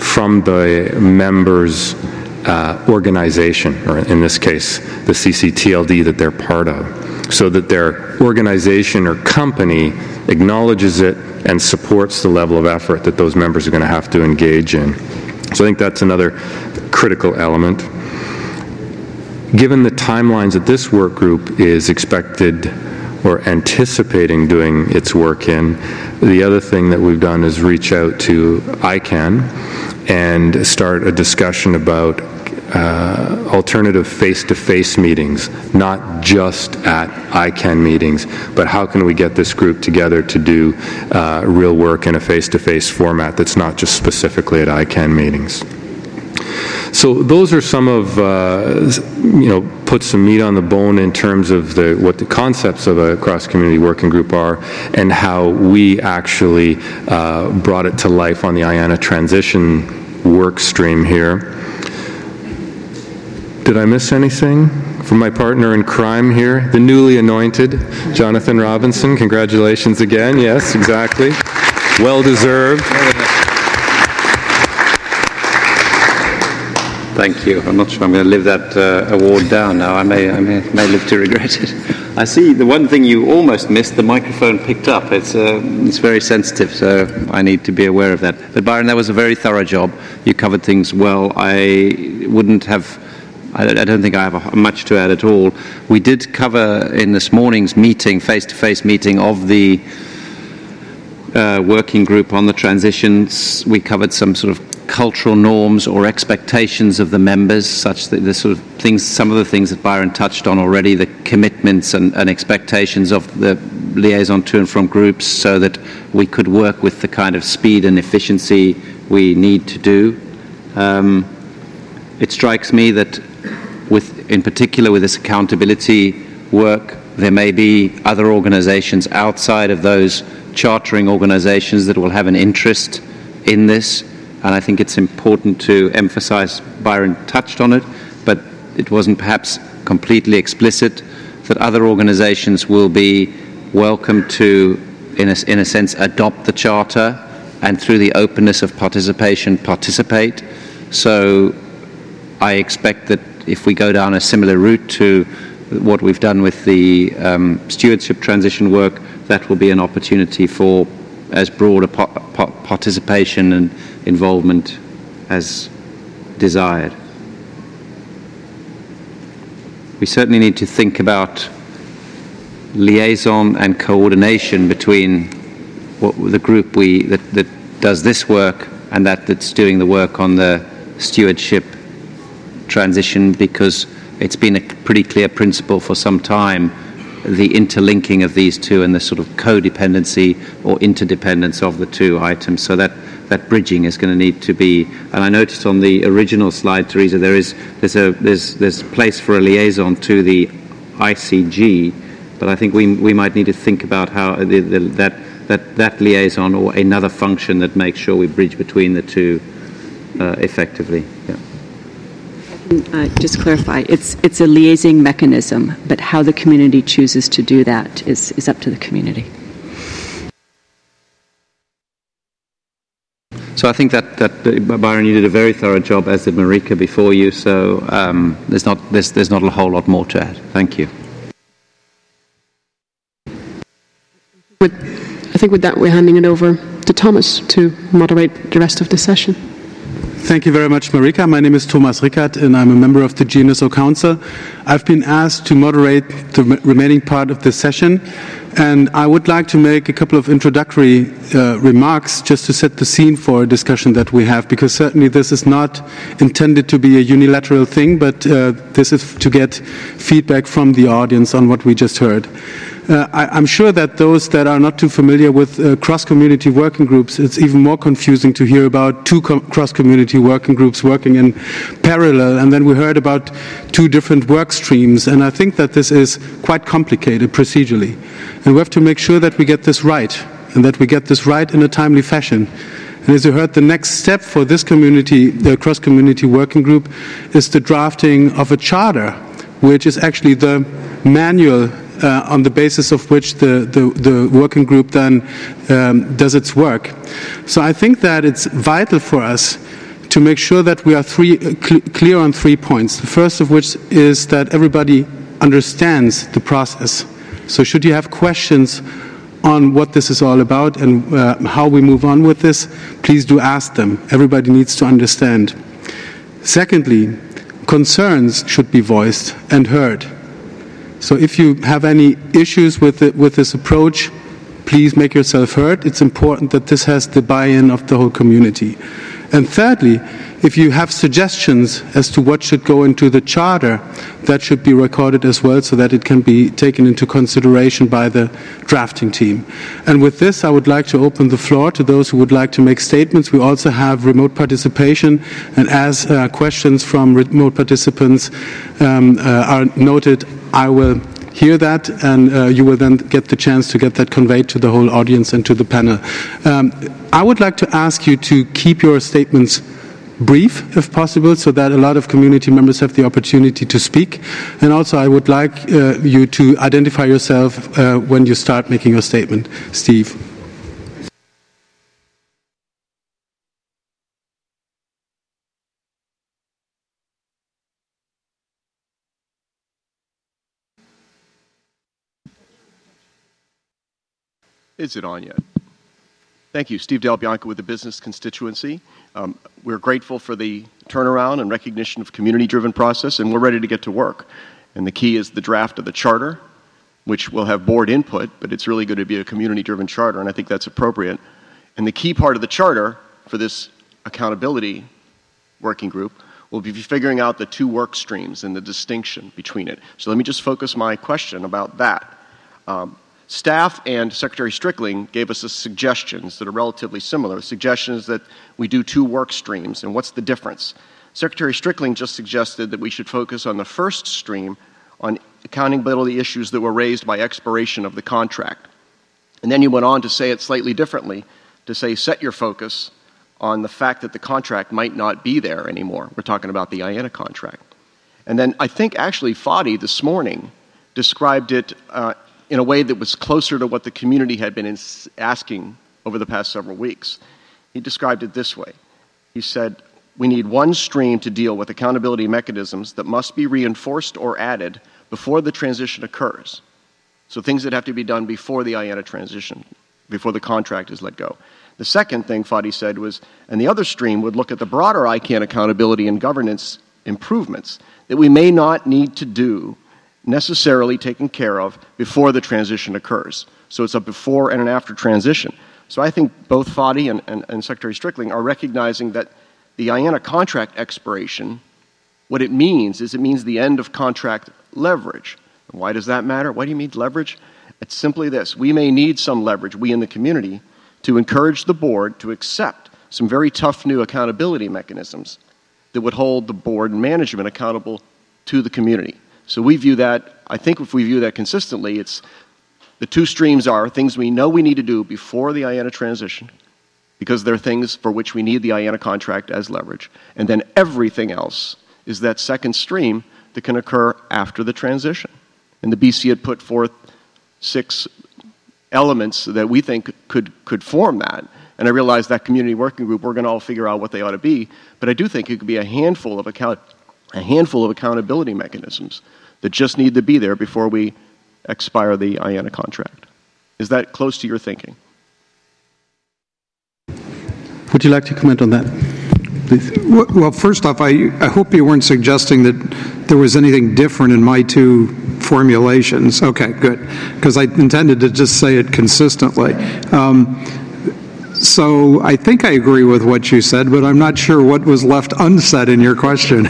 Speaker 5: from the members' uh, organization, or in this case, the C C T L D that they're part of, so that their organization or company acknowledges it and supports the level of effort that those members are going to have to engage in. So I think that's another critical element. Given the timelines that this work group is expected or anticipating doing its work in, the other thing that we've done is reach out to I CAN and start a discussion about uh, alternative face-to-face meetings, not just at I CAN meetings, but how can we get this group together to do uh, real work in a face-to-face format that's not just specifically at I CAN meetings. So those are some of, uh, you know, put some meat on the bone in terms of the what the concepts of a cross-community working group are and how we actually uh, brought it to life on the I A N A transition work stream here. Did I miss anything? From my partner in crime here, the newly anointed Jonathan Robinson. Congratulations again. Yes, exactly. Well deserved.
Speaker 6: Thank you. I'm not sure I'm going to live that uh, award down now. I may, I may, may live to regret it. I see the one thing you almost missed, the microphone picked up. It's, uh, it's very sensitive, so I need to be aware of that. But Byron, that was a very thorough job. You covered things well. I wouldn't have, I, I don't think I have a, much to add at all. We did cover in this morning's meeting, face-to-face meeting of the uh, working group on the transitions, we covered some sort of cultural norms or expectations of the members, such that the sort of things, some of the things that Byron touched on already, the commitments and, and expectations of the liaison to and from groups, so that we could work with the kind of speed and efficiency we need to do. Um, it strikes me that with, in particular with this accountability work, there may be other organizations outside of those chartering organizations that will have an interest in this. And I think it's important to emphasize, Byron touched on it, but it wasn't perhaps completely explicit, that other organizations will be welcome to, in a, in a sense, adopt the Charter and through the openness of participation, participate. So I expect that if we go down a similar route to what we've done with the um, stewardship transition work, that will be an opportunity for as broad a pa- pa- participation and involvement as desired. We certainly need to think about liaison and coordination between what the group we that, that does this work and that that's doing the work on the stewardship transition, because it's been a pretty clear principle for some time, the interlinking of these two and the sort of codependency or interdependence of the two items. So that, that bridging is going to need to be, and I noticed on the original slide, Teresa, there is there's a there's there's place for a liaison to the I C G, but I think we we might need to think about how the, the, that that that liaison or another function that makes sure we bridge between the two uh, effectively. Yeah.
Speaker 2: Uh, just clarify, it's it's a liaising mechanism, but how the community chooses to do that is, is up to the community.
Speaker 6: So I think that, that uh, Byron, you did a very thorough job, as did Marika before you, so um, there's not there's, there's not a whole lot more to add. Thank you.
Speaker 4: With, I think with that we're handing it over to Thomas to moderate the rest of the session.
Speaker 7: Thank you very much, Marika. My name is Thomas Rickert, and I'm a member of the G N S O Council. I've been asked to moderate the remaining part of this session, and I would like to make a couple of introductory uh, remarks just to set the scene for a discussion that we have, because certainly this is not intended to be a unilateral thing, but uh, this is to get feedback from the audience on what we just heard. Uh, I, I'm sure that those that are not too familiar with uh, cross-community working groups, it's even more confusing to hear about two com- cross-community working groups working in parallel, and then we heard about two different work streams, and I think that this is quite complicated procedurally. And we have to make sure that we get this right, and that we get this right in a timely fashion. And as you heard, the next step for this community, the cross-community working group, is the drafting of a charter, which is actually the manual Uh, on the basis of which the, the, the working group then um, does its work. So I think that it's vital for us to make sure that we are three, uh, cl- clear on three points. The first of which is that everybody understands the process. So should you have questions on what this is all about and uh, how we move on with this, please do ask them. Everybody needs to understand. Secondly, concerns should be voiced and heard. So if you have any issues with it, with this approach, please make yourself heard. It's important that this has the buy-in of the whole community. And thirdly, if you have suggestions as to what should go into the charter, that should be recorded as well so that it can be taken into consideration by the drafting team. And with this, I would like to open the floor to those who would like to make statements. We also have remote participation, and as uh, questions from remote participants um, uh, are noted, I will hear that, and uh, you will then get the chance to get that conveyed to the whole audience and to the panel. Um, I would like to ask you to keep your statements brief, if possible, so that a lot of community members have the opportunity to speak. And also, I would like uh, you to identify yourself uh, when you start making your statement. Steve.
Speaker 8: Is it on yet? Thank you. Steve Del Bianco with the Business Constituency. Um, we're grateful for the turnaround and recognition of community-driven process, and we're ready to get to work. And the key is the draft of the charter, which will have board input, but it's really going to be a community-driven charter, and I think that's appropriate. And the key part of the charter for this accountability working group will be figuring out the two work streams and the distinction between it. So let me just focus my question about that. Um, Staff and Secretary Strickling gave us suggestions that are relatively similar, suggestions that we do two work streams, and what's the difference? Secretary Strickling just suggested that we should focus on the first stream on accountability issues that were raised by expiration of the contract. And then he went on to say it slightly differently, to say set your focus on the fact that the contract might not be there anymore. We're talking about the I A N A contract. And then I think actually Fadi this morning described it uh, in a way that was closer to what the community had been asking over the past several weeks. He described it this way. He said, we need one stream to deal with accountability mechanisms that must be reinforced or added before the transition occurs. So things that have to be done before the I A N A transition, before the contract is let go. The second thing Fadi said was, and the other stream would look at the broader I C A N accountability and governance improvements that we may not need to do necessarily taken care of before the transition occurs. So it's a before and an after transition. So I think both Fadi and, and, and Secretary Strickling are recognizing that the I A N A contract expiration, what it means is it means the end of contract leverage. And why does that matter? Why do you mean leverage? It's simply this. We may need some leverage, we in the community, to encourage the board to accept some very tough new accountability mechanisms that would hold the board and management accountable to the community. So we view that, I think if we view that consistently, it's the two streams are things we know we need to do before the I A N A transition, because they're things for which we need the I A N A contract as leverage. And then everything else is that second stream that can occur after the transition. And the B C had put forth six elements that we think could, could form that. And I realize that community working group, we're going to all figure out what they ought to be. But I do think it could be a handful of account, a handful of accountability mechanisms that just need to be there before we expire the I A N A contract. Is that close to your thinking?
Speaker 7: Would you like to comment on that, please?
Speaker 3: Well, first off, I, I hope you weren't suggesting that there was anything different in my two formulations. Okay, good, because I intended to just say it consistently. Um, so I think I agree with what you said, but I'm not sure what was left unsaid in your question.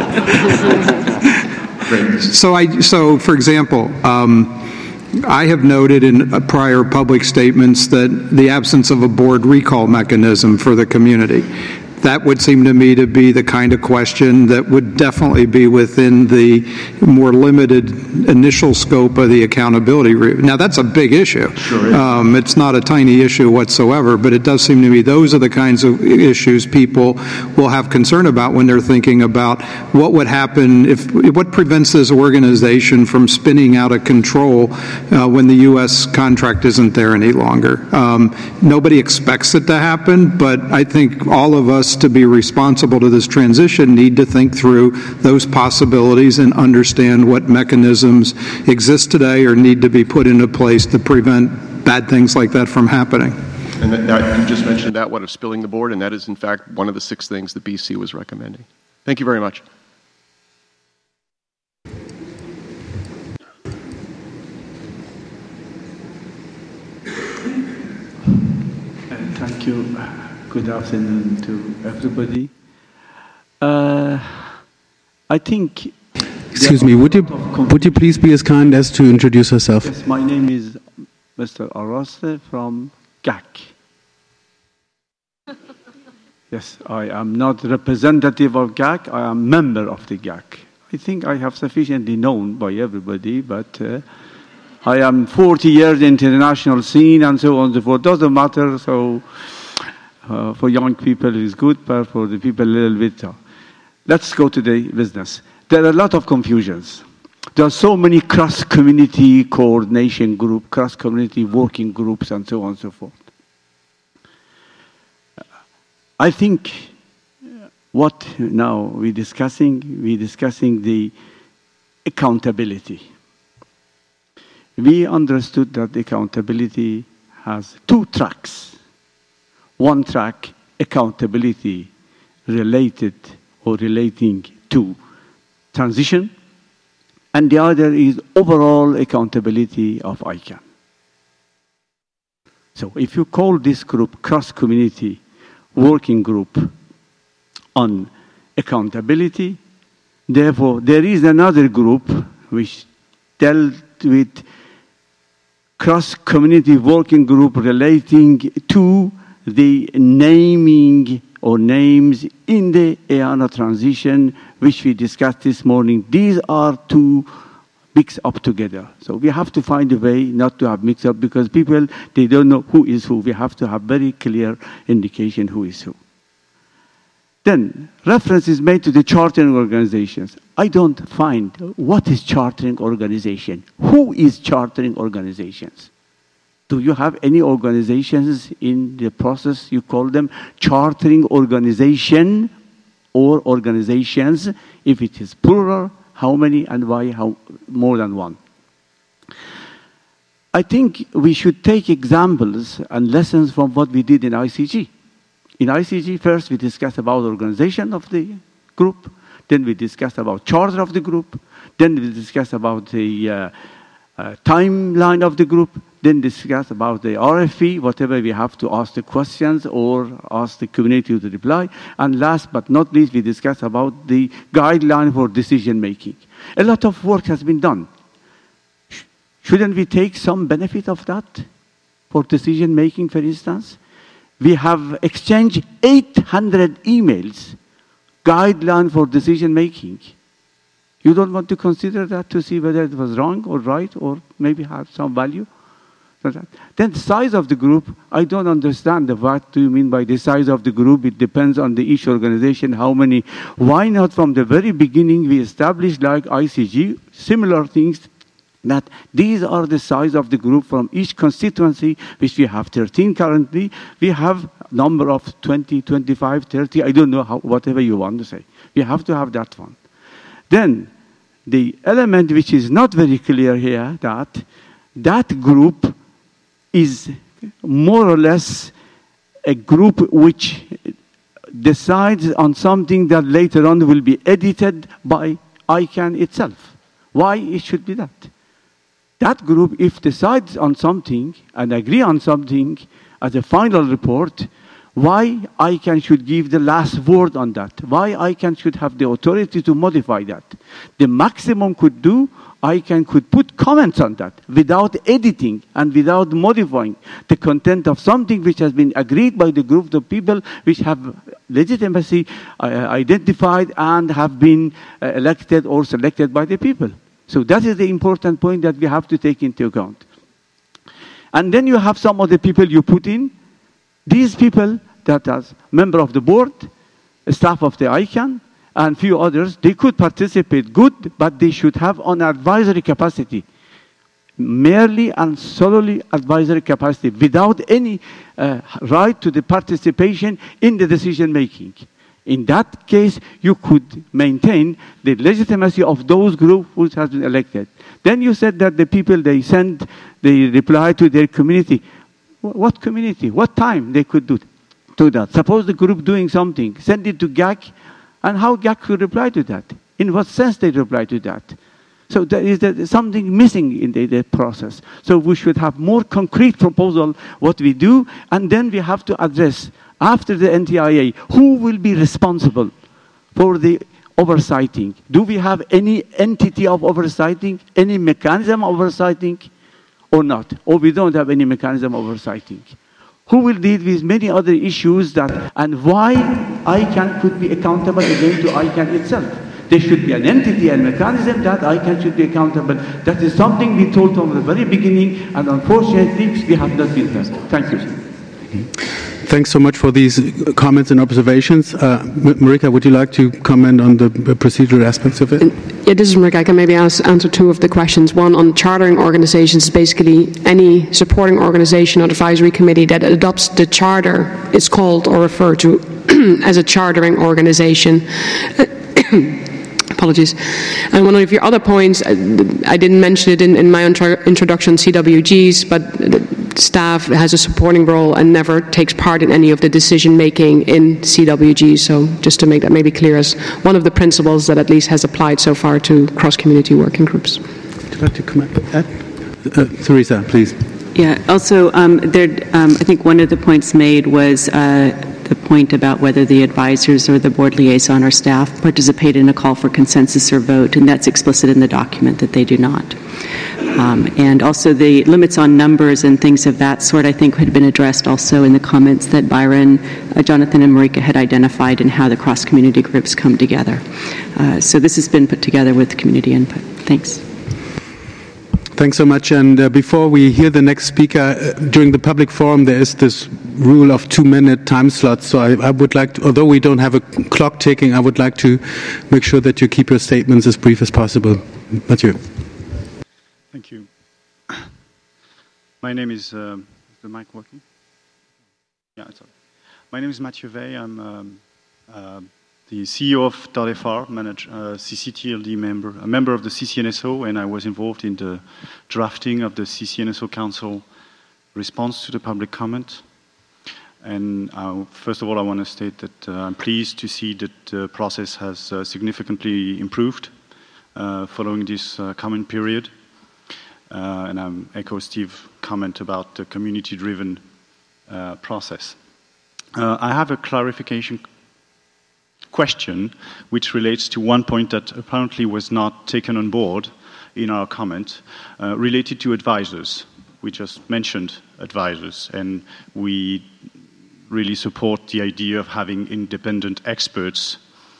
Speaker 3: So, I, so for example, um, I have noted in prior public statements that the absence of a board recall mechanism for the community. That would seem to me to be the kind of question that would definitely be within the more limited initial scope of the accountability review. Now, that's a big issue. Sure is. Um, it's not a tiny issue whatsoever, but it does seem to me those are the kinds of issues people will have concern about when they're thinking about what would happen if, what prevents this organization from spinning out of control uh, when the U S contract isn't there any longer. Um, nobody expects it to happen, but I think all of us us to be responsible to this transition need to think through those possibilities and understand what mechanisms exist today or need to be put into place to prevent bad things like that from happening.
Speaker 8: And that, that, you just mentioned that, what of spilling the board, and that is in fact one of the six things that B C was recommending. Thank you very much.
Speaker 9: Thank you. Good afternoon to everybody. Uh, I think...
Speaker 7: Excuse me, would you, would you please be as kind as to introduce yourself?
Speaker 9: Yes, my name is Mister Araste from G A C. Yes, I am not representative of G A C, I am member of the G A C. I think I have sufficiently known by everybody, but uh, I am forty years in the international scene and so on and so forth. Doesn't matter, so uh, for young people it's good, but for the people a little bit. Uh, let's go to the business. There are a lot of confusions. There are so many cross-community coordination groups, cross-community working groups, and so on and so forth. I think what now we're discussing, we're discussing the accountability. We understood that accountability has two tracks. One track, accountability related or relating to transition, and the other is overall accountability of I CAN. So if you call this group cross-community working group on accountability, therefore there is another group which dealt with cross-community working group relating to the naming or names in the EANA transition, which we discussed this morning. These are two mixed up together. So we have to find a way not to have mixed up, because people, they don't know who is who. We have to have very clear indication who is who. Then, reference is made to the chartering organizations. I don't find what is chartering organization. Who is chartering organizations? Do you have any organizations in the process? You call them chartering organization or organizations. If it is plural, how many and why how more than one? I think we should take examples and lessons from what we did in I C G. In I C G, first we discussed about organization of the group, then we discussed about charter of the group, then we discussed about the uh, uh, timeline of the group, then discuss about the R F P, whatever we have to ask the questions or ask the community to reply. And last but not least, we discuss about the guideline for decision making. A lot of work has been done. Shouldn't we take some benefit of that for decision making, for instance? We have exchanged eight hundred emails, guideline for decision making. You don't want to consider that to see whether it was wrong or right or maybe have some value? Then the size of the group, I don't understand the, what do you mean by the size of the group. It depends on the each organization, how many. Why not from the very beginning we established like I C G, similar things, that these are the size of the group from each constituency, which we have thirteen currently. We have number of twenty, twenty-five, thirty, I don't know, how, whatever you want to say. We have to have that one. Then the element which is not very clear here, that that group is more or less a group which decides on something that later on will be edited by I CAN itself. Why it should be that? That group, if decides on something and agree on something as a final report, why I CAN should give the last word on that? Why I CAN should have the authority to modify that? The maximum could do, I CAN could put comments on that without editing and without modifying the content of something which has been agreed by the group of people which have legitimacy uh, identified and have been uh, elected or selected by the people. So that is the important point that we have to take into account. And then you have some of the people you put in. These people that as member of the board, staff of the I CAN, and few others, they could participate good, but they should have an advisory capacity. merely and solely advisory capacity without any uh, right to the participation in the decision making. In that case, you could maintain the legitimacy of those groups who have been elected. Then you said that the people, they send, they reply to their community. What community? What time they could do, do that? Suppose the group doing something, send it to G A C, and how G A C could reply to that? In what sense they reply to that? So there is something missing in the, the process. So we should have more concrete proposal what we do, and then we have to address, after the N T I A, who will be responsible for the oversighting? Do we have any entity of oversighting, any mechanism of oversighting, or not? Or we don't have any mechanism of oversighting? Who will deal with many other issues that, and why I C A N could be accountable again to I C A N itself? There should be an entity and mechanism that I C A N should be accountable. That is something we told from the very beginning, and unfortunately, we have not been heard. Thank you.
Speaker 7: Thanks so much for these comments and observations. Uh, Marika, would you like to comment on the procedural aspects of it?
Speaker 4: Yeah, this is Marika. I can maybe ask, answer two of the questions. One, on chartering organizations, is basically any supporting organization or advisory committee that adopts the charter is called or referred to as a chartering organization. Apologies. And one of your other points, I didn't mention it in, in my intro, introduction, C W Gs, but the staff has a supporting role and never takes part in any of the decision making in C W Gs. So just to make that maybe clear as one of the principles that at least has applied so far to cross-community working groups.
Speaker 7: Would you like to comment? Uh, uh, Teresa, please.
Speaker 2: Yeah, also, um, there, um, I think one of the points made was uh, the point about whether the advisors or the board liaison or staff participate in a call for consensus or vote, and that's explicit in the document that they do not. Um, and also the limits on numbers and things of that sort, I think, had been addressed also in the comments that Byron, uh, Jonathan, and Marika had identified in how the cross-community groups come together. Uh, so this has been put together with community input. Thanks.
Speaker 7: Thanks so much. And uh, before we hear the next speaker, uh, during the public forum, there is this rule of two-minute time slots. So I, I would like to, although we don't have a clock ticking, I would like to make sure that you keep your statements as brief as possible. Mathieu.
Speaker 10: Thank you. My name is, uh, is the mic working? Yeah, it's on. My name is Mathieu Vey. I'm um, uh, the C E O of Tardefar, manage uh, C C T L D member, a member of the C C N S O, and I was involved in the drafting of the C C N S O Council response to the public comment. And uh, first of all, I want to state that uh, I'm pleased to see that the process has uh, significantly improved uh, following this uh, comment period. Uh, and I echo Steve's comment about the community-driven uh, process. Uh, I have a clarification question which relates to one point that apparently was not taken on board in our comment, uh, related to advisors. We just mentioned advisors, and we really support the idea of having independent experts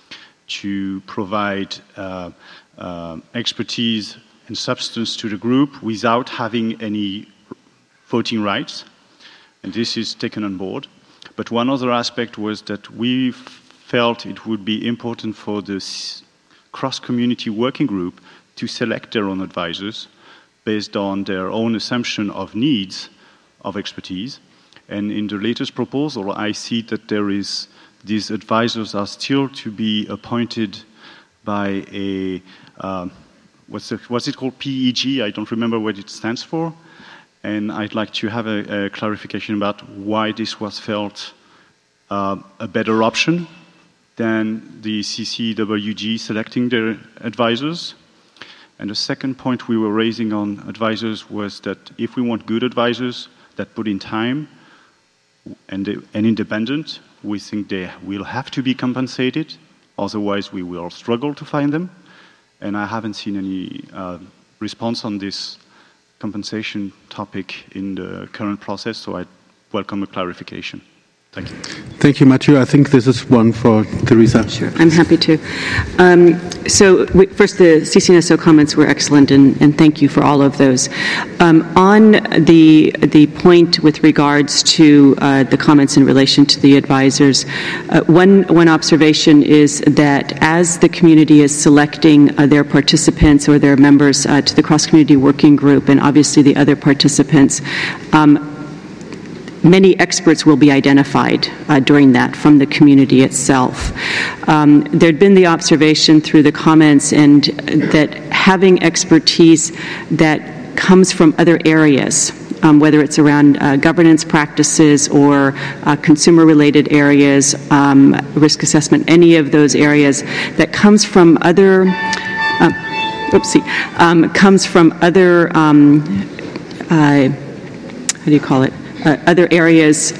Speaker 10: to provide uh, uh, expertise and substance to the group without having any voting rights, and this is taken on board. But one other aspect was that we felt it would be important for this cross-community working group to select their own advisors based on their own assumption of needs of expertise. And in the latest proposal, I see that there is, these advisors are still to be appointed by a, uh, what's, it, what's it called, P E G? I don't remember what it stands for. And I'd like to have a, a clarification about why this was felt uh, a better option than the C C W G selecting their advisors. And the second point we were raising on advisors was that if we want good advisors that put in time and, and independent, we think they will have to be compensated, otherwise we will struggle to find them. And I haven't seen any uh, response on this compensation topic in the current process, so I welcome a clarification. Thank you.
Speaker 7: Thank you, Mathieu. I think this is one for Teresa.
Speaker 2: Sure, I'm happy to. Um, so we, first, the C C N S O comments were excellent, and, and thank you for all of those. Um, on the the point with regards to uh, the comments in relation to the advisors, uh, one one observation is that as the community is selecting uh, their participants or their members uh, to the cross-community working group, and obviously the other participants, um, many experts will be identified uh, during that from the community itself. Um, there'd been the observation through the comments and that having expertise that comes from other areas, um, whether it's around uh, governance practices or uh, consumer-related areas, um, risk assessment, any of those areas, that comes from other, uh, oopsie, um, comes from other, um, uh, how do you call it? Uh, other areas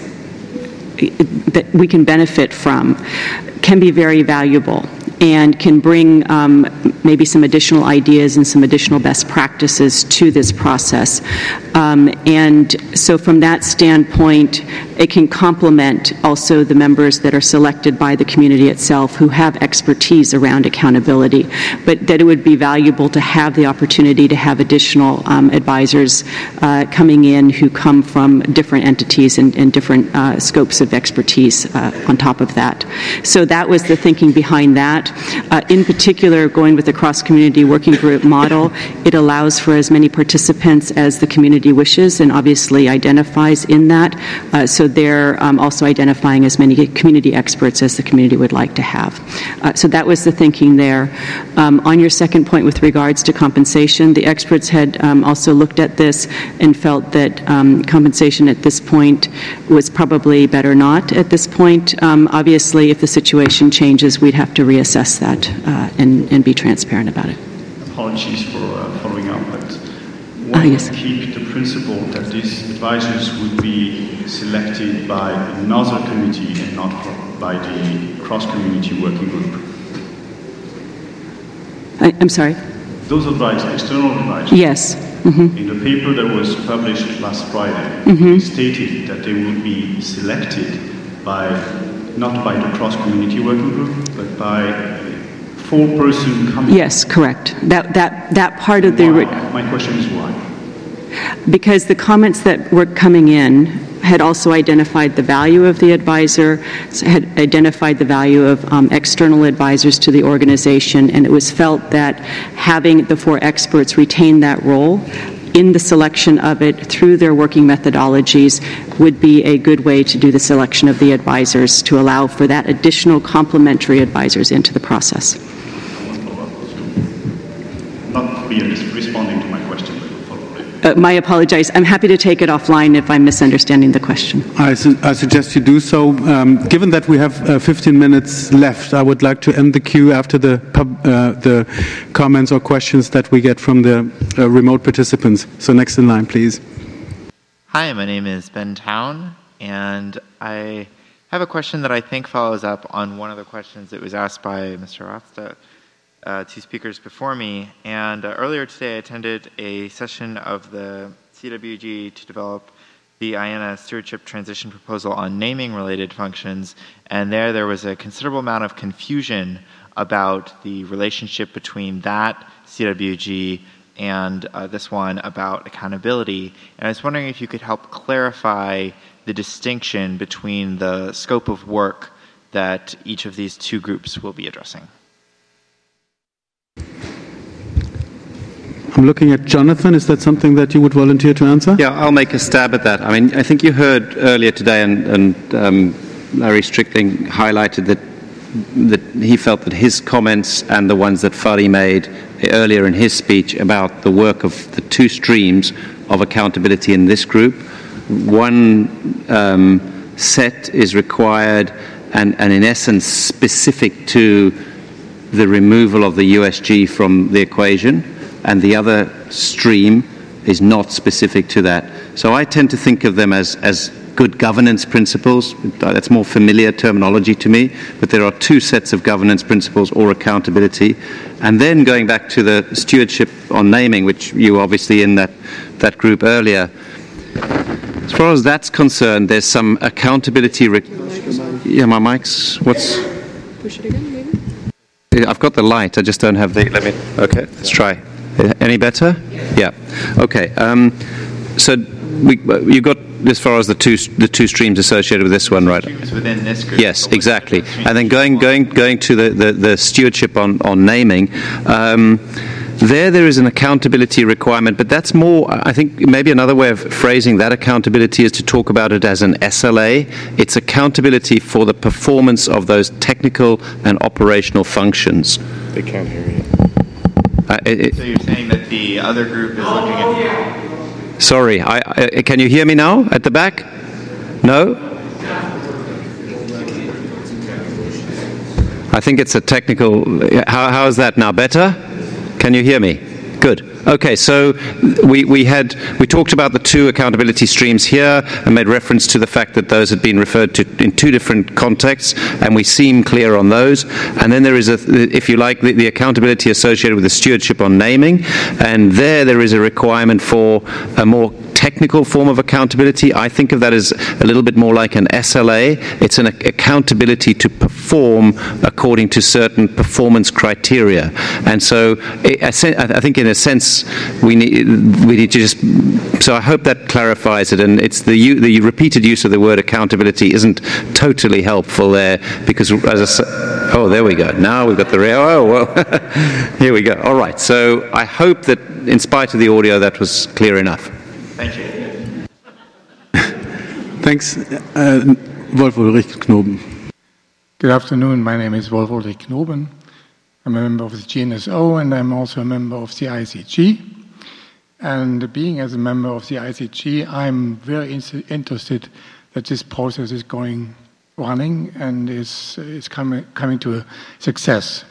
Speaker 2: that we can benefit from can be very valuable and can bring um, maybe some additional ideas and some additional best practices to this process. Um, and so from that standpoint, it can complement also the members that are selected by the community itself who have expertise around accountability, but that it would be valuable to have the opportunity to have additional um, advisors uh, coming in who come from different entities and, and different uh, scopes of expertise uh, on top of that. So that was the thinking behind that. Uh, in particular, going with the cross-community working group model, it allows for as many participants as the community wishes and obviously identifies in that. Uh, so they're um, also identifying as many community experts as the community would like to have. Uh, so that was the thinking there. Um, on your second point with regards to compensation, the experts had um, also looked at this and felt that um, compensation at this point was probably better not at this point. Um, obviously, if the situation changes, we'd have to reassess that uh, and, and be transparent about it.
Speaker 10: Apologies for uh, following up, but
Speaker 2: Ah,
Speaker 10: why
Speaker 2: yes.
Speaker 10: keep the principle that these advisors would be selected by another committee and not by the cross-community working group?
Speaker 2: I, I'm sorry?
Speaker 10: Those advisors, external advisors.
Speaker 2: Yes. Mm-hmm.
Speaker 10: In the paper that was published last Friday,
Speaker 2: Mm-hmm.
Speaker 10: it stated that they would be selected by, not by the cross-community working group, but by a four-person committee.
Speaker 2: Yes, correct. That that that part of the
Speaker 10: Why? My question is why?
Speaker 2: because the comments that were coming in had also identified the value of the advisor, had identified the value of um, external advisors to the organization, and it was felt that having the four experts retain that role in the selection of it through their working methodologies would be a good way to do the selection of the advisors to allow for that additional complementary advisors into the process.
Speaker 10: Not really responding to my question, but following.
Speaker 2: Uh, my apologies. I'm happy to take it offline if I'm misunderstanding the question.
Speaker 7: I, su- I suggest you do so. Um, given that we have uh, fifteen minutes left, I would like to end the queue after the pub, uh, the comments or questions that we get from the uh, remote participants. So next in line, please.
Speaker 11: Hi, my name is Ben Town, and I have a question that I think follows up on one of the questions that was asked by Mister Rasta. Uh, two speakers before me, and uh, earlier today I attended a session of the C W G to develop the I A N A stewardship transition proposal on naming related functions, and there there was a considerable amount of confusion about the relationship between that C W G and uh, this one about accountability, and I was wondering if you could help clarify the distinction between the scope of work that each of these two groups will be addressing.
Speaker 7: I'm looking at Jonathan. Is that something that you would volunteer to answer?
Speaker 6: Yeah, I'll make a stab at that. I mean, I think you heard earlier today, and, and um, Larry Strickling highlighted that that he felt that his comments and the ones that Fari made earlier in his speech about the work of the two streams of accountability in this group, one um, set is required and, and in essence specific to the removal of the U S G from the equation, and the other stream is not specific to that. So I tend to think of them as, as good governance principles. That's more familiar terminology to me, but there are two sets of governance principles or accountability. And then going back to the stewardship on naming, which you were obviously in that, that group earlier, as far as that's concerned, there's some accountability. Re- yeah, my mic's what's.
Speaker 4: Push it again, maybe.
Speaker 6: I've got the light. I just don't have the. Let me. Okay, let's try. Any better? Yeah. Okay. Um, so we you got as far as the two the two streams associated with this one, right?
Speaker 11: Streams within this group.
Speaker 6: Yes, exactly. And then going going going to the, the, the stewardship on on naming. Um, There, there is an accountability requirement, but that's more, I think, maybe another way of phrasing that accountability is to talk about it as an S L A. It's accountability for the performance of those technical and operational functions.
Speaker 1: They can't hear you.
Speaker 6: Uh, it,
Speaker 11: So you're saying that the other group is looking at...
Speaker 6: Sorry, I, I, can you hear me now at the back? No? I think it's a technical... How, how is that now? Better? Can you hear me? Good. Okay, so we, we had we talked about the two accountability streams here and made reference to the fact that those had been referred to in two different contexts, and we seem clear on those. And then there is, a, if you like, the, the accountability associated with the stewardship on naming, and there there is a requirement for a more technical form of accountability. I think of that as a little bit more like an S L A. It's an accountability to perform according to certain performance criteria. And so I think in a sense we need, we need to just, so I hope that clarifies it. And it's the, the repeated use of the word accountability isn't totally helpful there, because as I, oh, there we go. Now we've got the, oh, well, here we go. All right. So I hope that in spite of the audio that was clear enough.
Speaker 11: Thank you.
Speaker 7: Thanks. Uh, Wolf Ulrich Knoben.
Speaker 12: Good afternoon. My name is Wolf Ulrich Knoben. I'm a member of the G N S O, and I'm also a member of the I C G. And being as a member of the I C G, I'm very in- interested that this process is going running and is is coming coming to a success.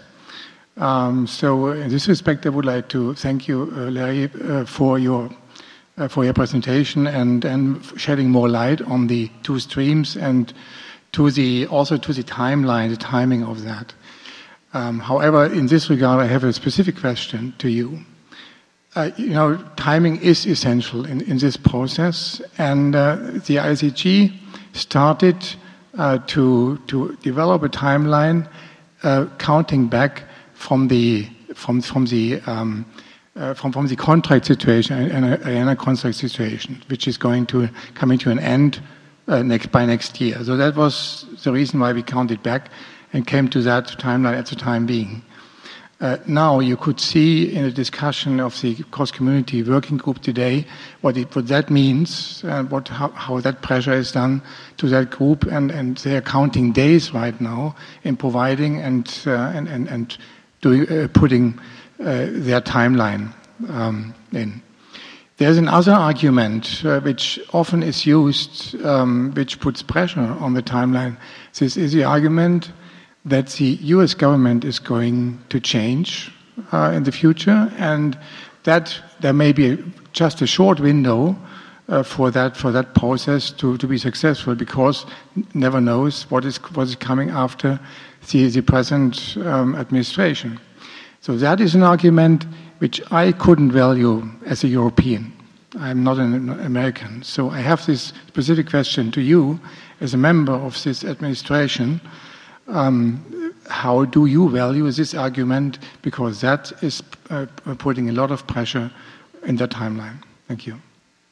Speaker 12: Um, so, in this respect, I would like to thank you, uh, Larry, uh, for your uh, for your presentation and and shedding more light on the two streams and to the also to the timeline, the timing of that. Um, however, in this regard, I have a specific question to you. Uh, you know, timing is essential in, in this process, and uh, the I C G started uh, to to develop a timeline uh, counting back from the from from the um, uh, from from the contract situation and a, and a contract situation, which is going to coming to an end uh, next by next year. So that was the reason why we counted back and came to that timeline at the time being. Uh, now you could see in the discussion of the cross-community working group today what, it, what that means, uh, what, how, how that pressure is done to that group, and, and they are counting days right now in providing and uh, and, and, and doing, uh, putting uh, their timeline um, in. There's another argument uh, which often is used, um, which puts pressure on the timeline. This is the argument that the U S government is going to change uh, in the future, and that there may be just a short window uh, for that for that process to, to be successful, because never knows what is what is coming after the, the present um, administration. So that is an argument which I couldn't value as a European. I'm not an American. So I have this specific question to you as a member of this administration. Um, how do you value this argument? Because that is uh, putting a lot of pressure in the timeline. Thank you.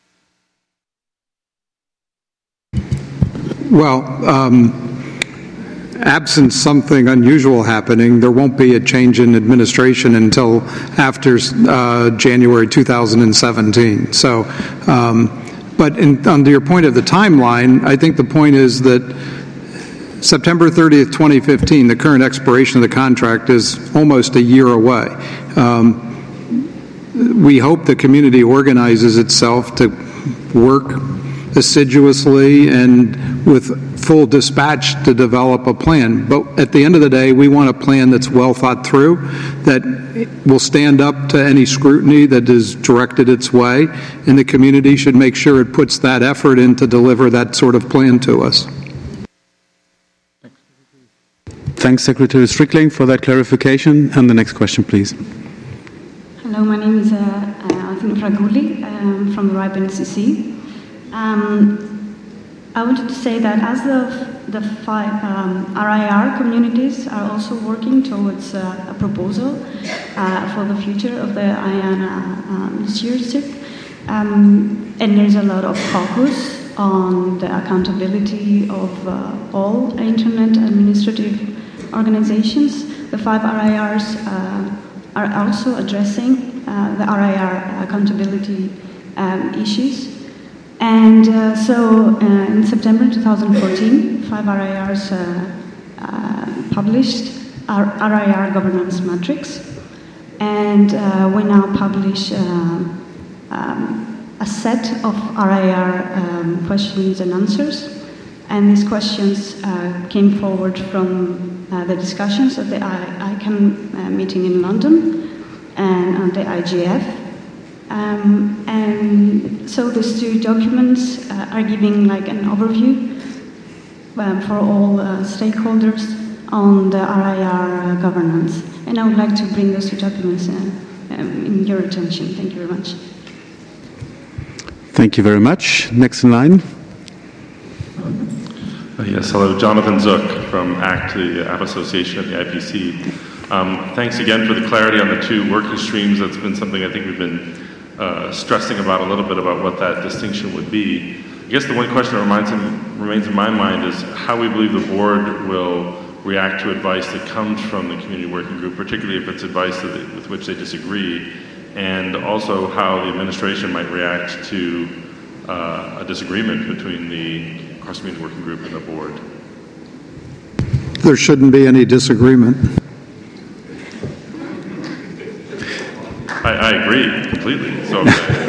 Speaker 3: Well, um, absent something unusual happening, there won't be a change in administration until after uh, January two thousand seventeen. So, um, but in, under your point of the timeline, I think the point is that September thirtieth, twenty fifteen, the current expiration of the contract, is almost a year away. Um, we hope the community organizes itself to work assiduously and with full dispatch to develop a plan. But at the end of the day, we want a plan that's well thought through, that will stand up to any scrutiny that is directed its way, and the community should make sure it puts that effort in to deliver that sort of plan to us.
Speaker 7: Thanks, Secretary Strickling, for that clarification. And the next question, please.
Speaker 13: Hello, my name is uh, uh, Anthony Fragulli um, from the RIPE N C C. Um, I wanted to say that as of the five um, R I R communities are also working towards uh, a proposal uh, for the future of the IANA um, initiative, um, and there's a lot of focus on the accountability of uh, all internet administrative organizations. The five R I Rs uh, are also addressing uh, the R I R accountability um, issues. And uh, so uh, in September twenty fourteen, five R I Rs uh, uh, published our R I R governance matrix. And uh, we now publish uh, um, a set of R I R um, questions and answers. And these questions uh, came forward from uh, the discussions at the I C A N uh, meeting in London and at the I G F. Um, and so these two documents uh, are giving like an overview um, for all uh, stakeholders on the R I R uh, governance. And I would like to bring those two documents uh, um, in your attention. Thank you very much.
Speaker 7: Thank you very much. Next in line.
Speaker 14: Uh, yes, hello, Jonathan Zook from ACT, the App Association of the I P C. Um, thanks again for the clarity on the two working streams. That's been something I think we've been uh, stressing about a little bit about what that distinction would be. I guess the one question that reminds in, remains in my mind is how we believe the board will react to advice that comes from the community working group, particularly if it's advice that they, with which they disagree, and also how the administration might react to uh, a disagreement between the cross-community working group and the board.
Speaker 3: There shouldn't be any disagreement.
Speaker 14: I, I agree completely. So,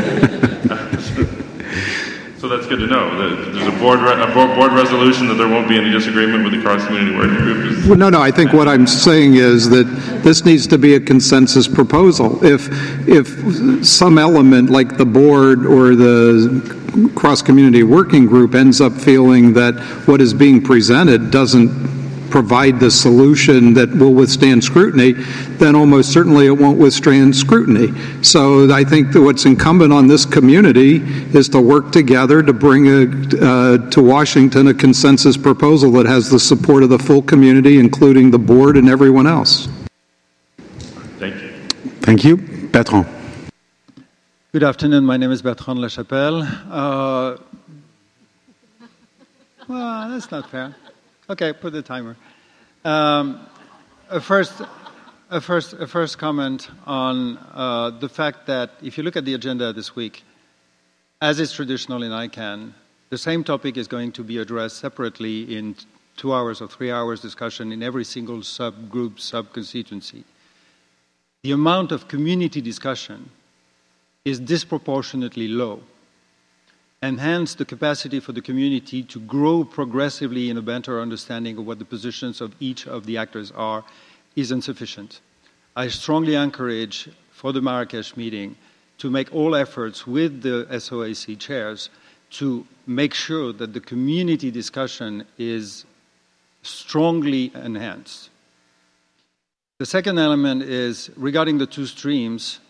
Speaker 14: so that's good to know. There's a board, re- a board resolution that there won't be any disagreement with the cross-community working group. Is-
Speaker 3: well, no, no. I think what I'm saying is that this needs to be a consensus proposal. If if some element like the board or the cross-community working group ends up feeling that what is being presented doesn't provide the solution that will withstand scrutiny, then almost certainly it won't withstand scrutiny. So I think that what's incumbent on this community is to work together to bring a, uh, to Washington a consensus proposal that has the support of the full community, including the board and everyone else.
Speaker 14: Thank you.
Speaker 7: Thank you. Bertrand.
Speaker 15: Good afternoon. My name is Bertrand Lachapelle. Uh, well, that's not fair. Okay, put the timer. Um, a first, a first, a first comment on uh, the fact that if you look at the agenda this week, as is traditional in I CANN, the same topic is going to be addressed separately in two hours or three hours discussion in every single subgroup, sub-constituency. The amount of community discussion is disproportionately low. And hence the capacity for the community to grow progressively in a better understanding of what the positions of each of the actors are is insufficient. I strongly encourage for the Marrakesh meeting to make all efforts with the S O A C chairs to make sure that the community discussion is strongly enhanced. The second element is regarding the two streams.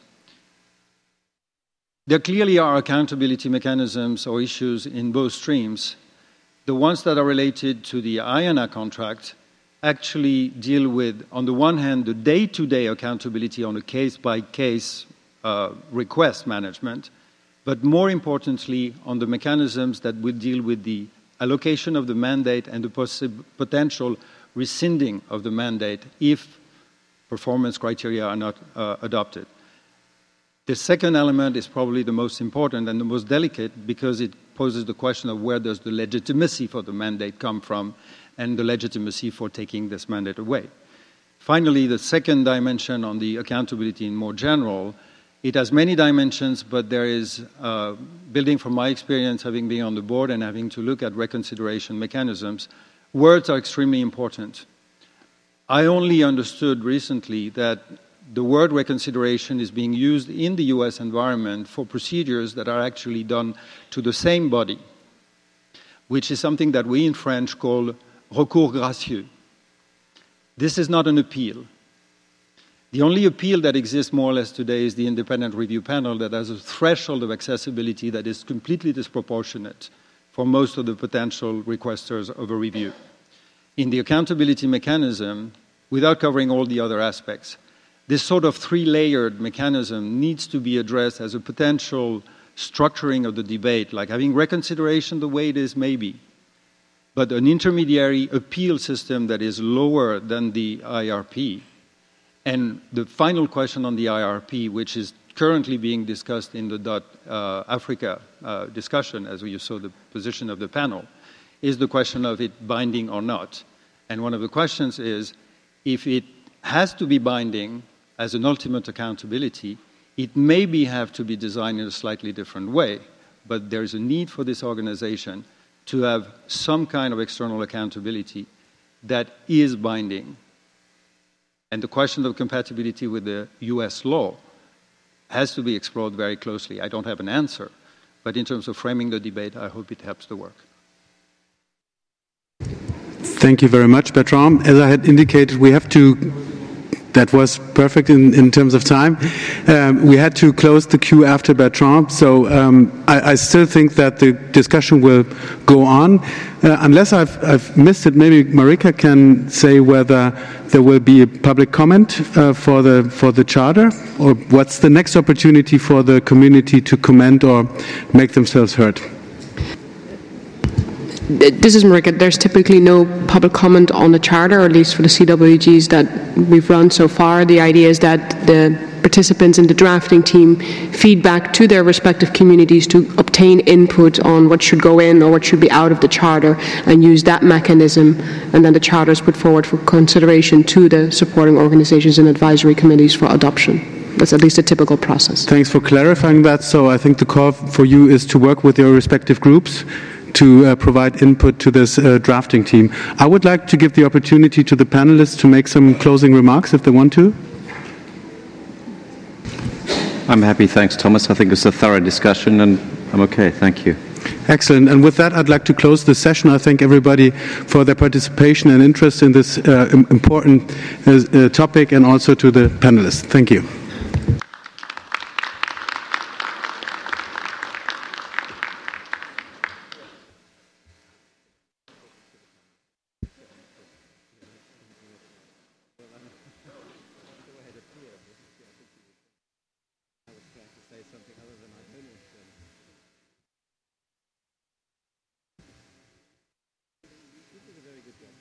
Speaker 15: There clearly are accountability mechanisms or issues in both streams. The ones that are related to the I A N A contract actually deal with, on the one hand, the day-to-day accountability on a case-by-case uh, request management, but more importantly, on the mechanisms that will deal with the allocation of the mandate and the possi- potential rescinding of the mandate if performance criteria are not uh, adopted. The second element is probably the most important and the most delicate because it poses the question of where does the legitimacy for the mandate come from and the legitimacy for taking this mandate away. Finally, the second dimension on the accountability in more general, it has many dimensions, but there is, uh, building from my experience having been on the board and having to look at reconsideration mechanisms, words are extremely important. I only understood recently that the word reconsideration is being used in the U S environment for procedures that are actually done to the same body, which is something that we in French call recours gracieux. This is not an appeal. The only appeal that exists more or less today is the independent review panel that has a threshold of accessibility that is completely disproportionate for most of the potential requesters of a review. In the accountability mechanism, without covering all the other aspects, this sort of three-layered mechanism needs to be addressed as a potential structuring of the debate, like having reconsideration the way it is maybe, but an intermediary appeal system that is lower than the I R P. And the final question on the I R P, which is currently being discussed in the Dot uh, Africa uh, discussion, as you saw the position of the panel, is the question of it binding or not. And one of the questions is, if it has to be binding as an ultimate accountability, it maybe have to be designed in a slightly different way, but there's a need for this organization to have some kind of external accountability that is binding. And the question of compatibility with the U S law has to be explored very closely. I don't have an answer, but in terms of framing the debate, I hope it helps the work.
Speaker 7: Thank you very much, Bertrand. As I had indicated, we have to, that was perfect in, in terms of time. Um, we had to close the queue after Bertrand, so um, I, I still think that the discussion will go on. Uh, unless I've, I've missed it, maybe Marika can say whether there will be a public comment uh, for the for the charter, or what's the next opportunity for the community to comment or make themselves heard.
Speaker 4: This is Marika. There's typically no public comment on the charter, or at least for the C W Gs that we've run so far. The idea is that the participants in the drafting team feed back to their respective communities to obtain input on what should go in or what should be out of the charter, and use that mechanism, and then the charter is put forward for consideration to the supporting organizations and advisory committees for adoption. That's at least a typical process.
Speaker 7: Thanks for clarifying that. So I think the call for you is to work with your respective groups to uh, provide input to this uh, drafting team. I would like to give the opportunity to the panelists to make some closing remarks if they want to.
Speaker 6: I'm happy, thanks Thomas. I think it's a thorough discussion and I'm okay, thank you.
Speaker 7: Excellent. And with that, I'd like to close the session. I thank everybody for their participation and interest in this uh, important uh, topic, and also to the panelists. Thank you.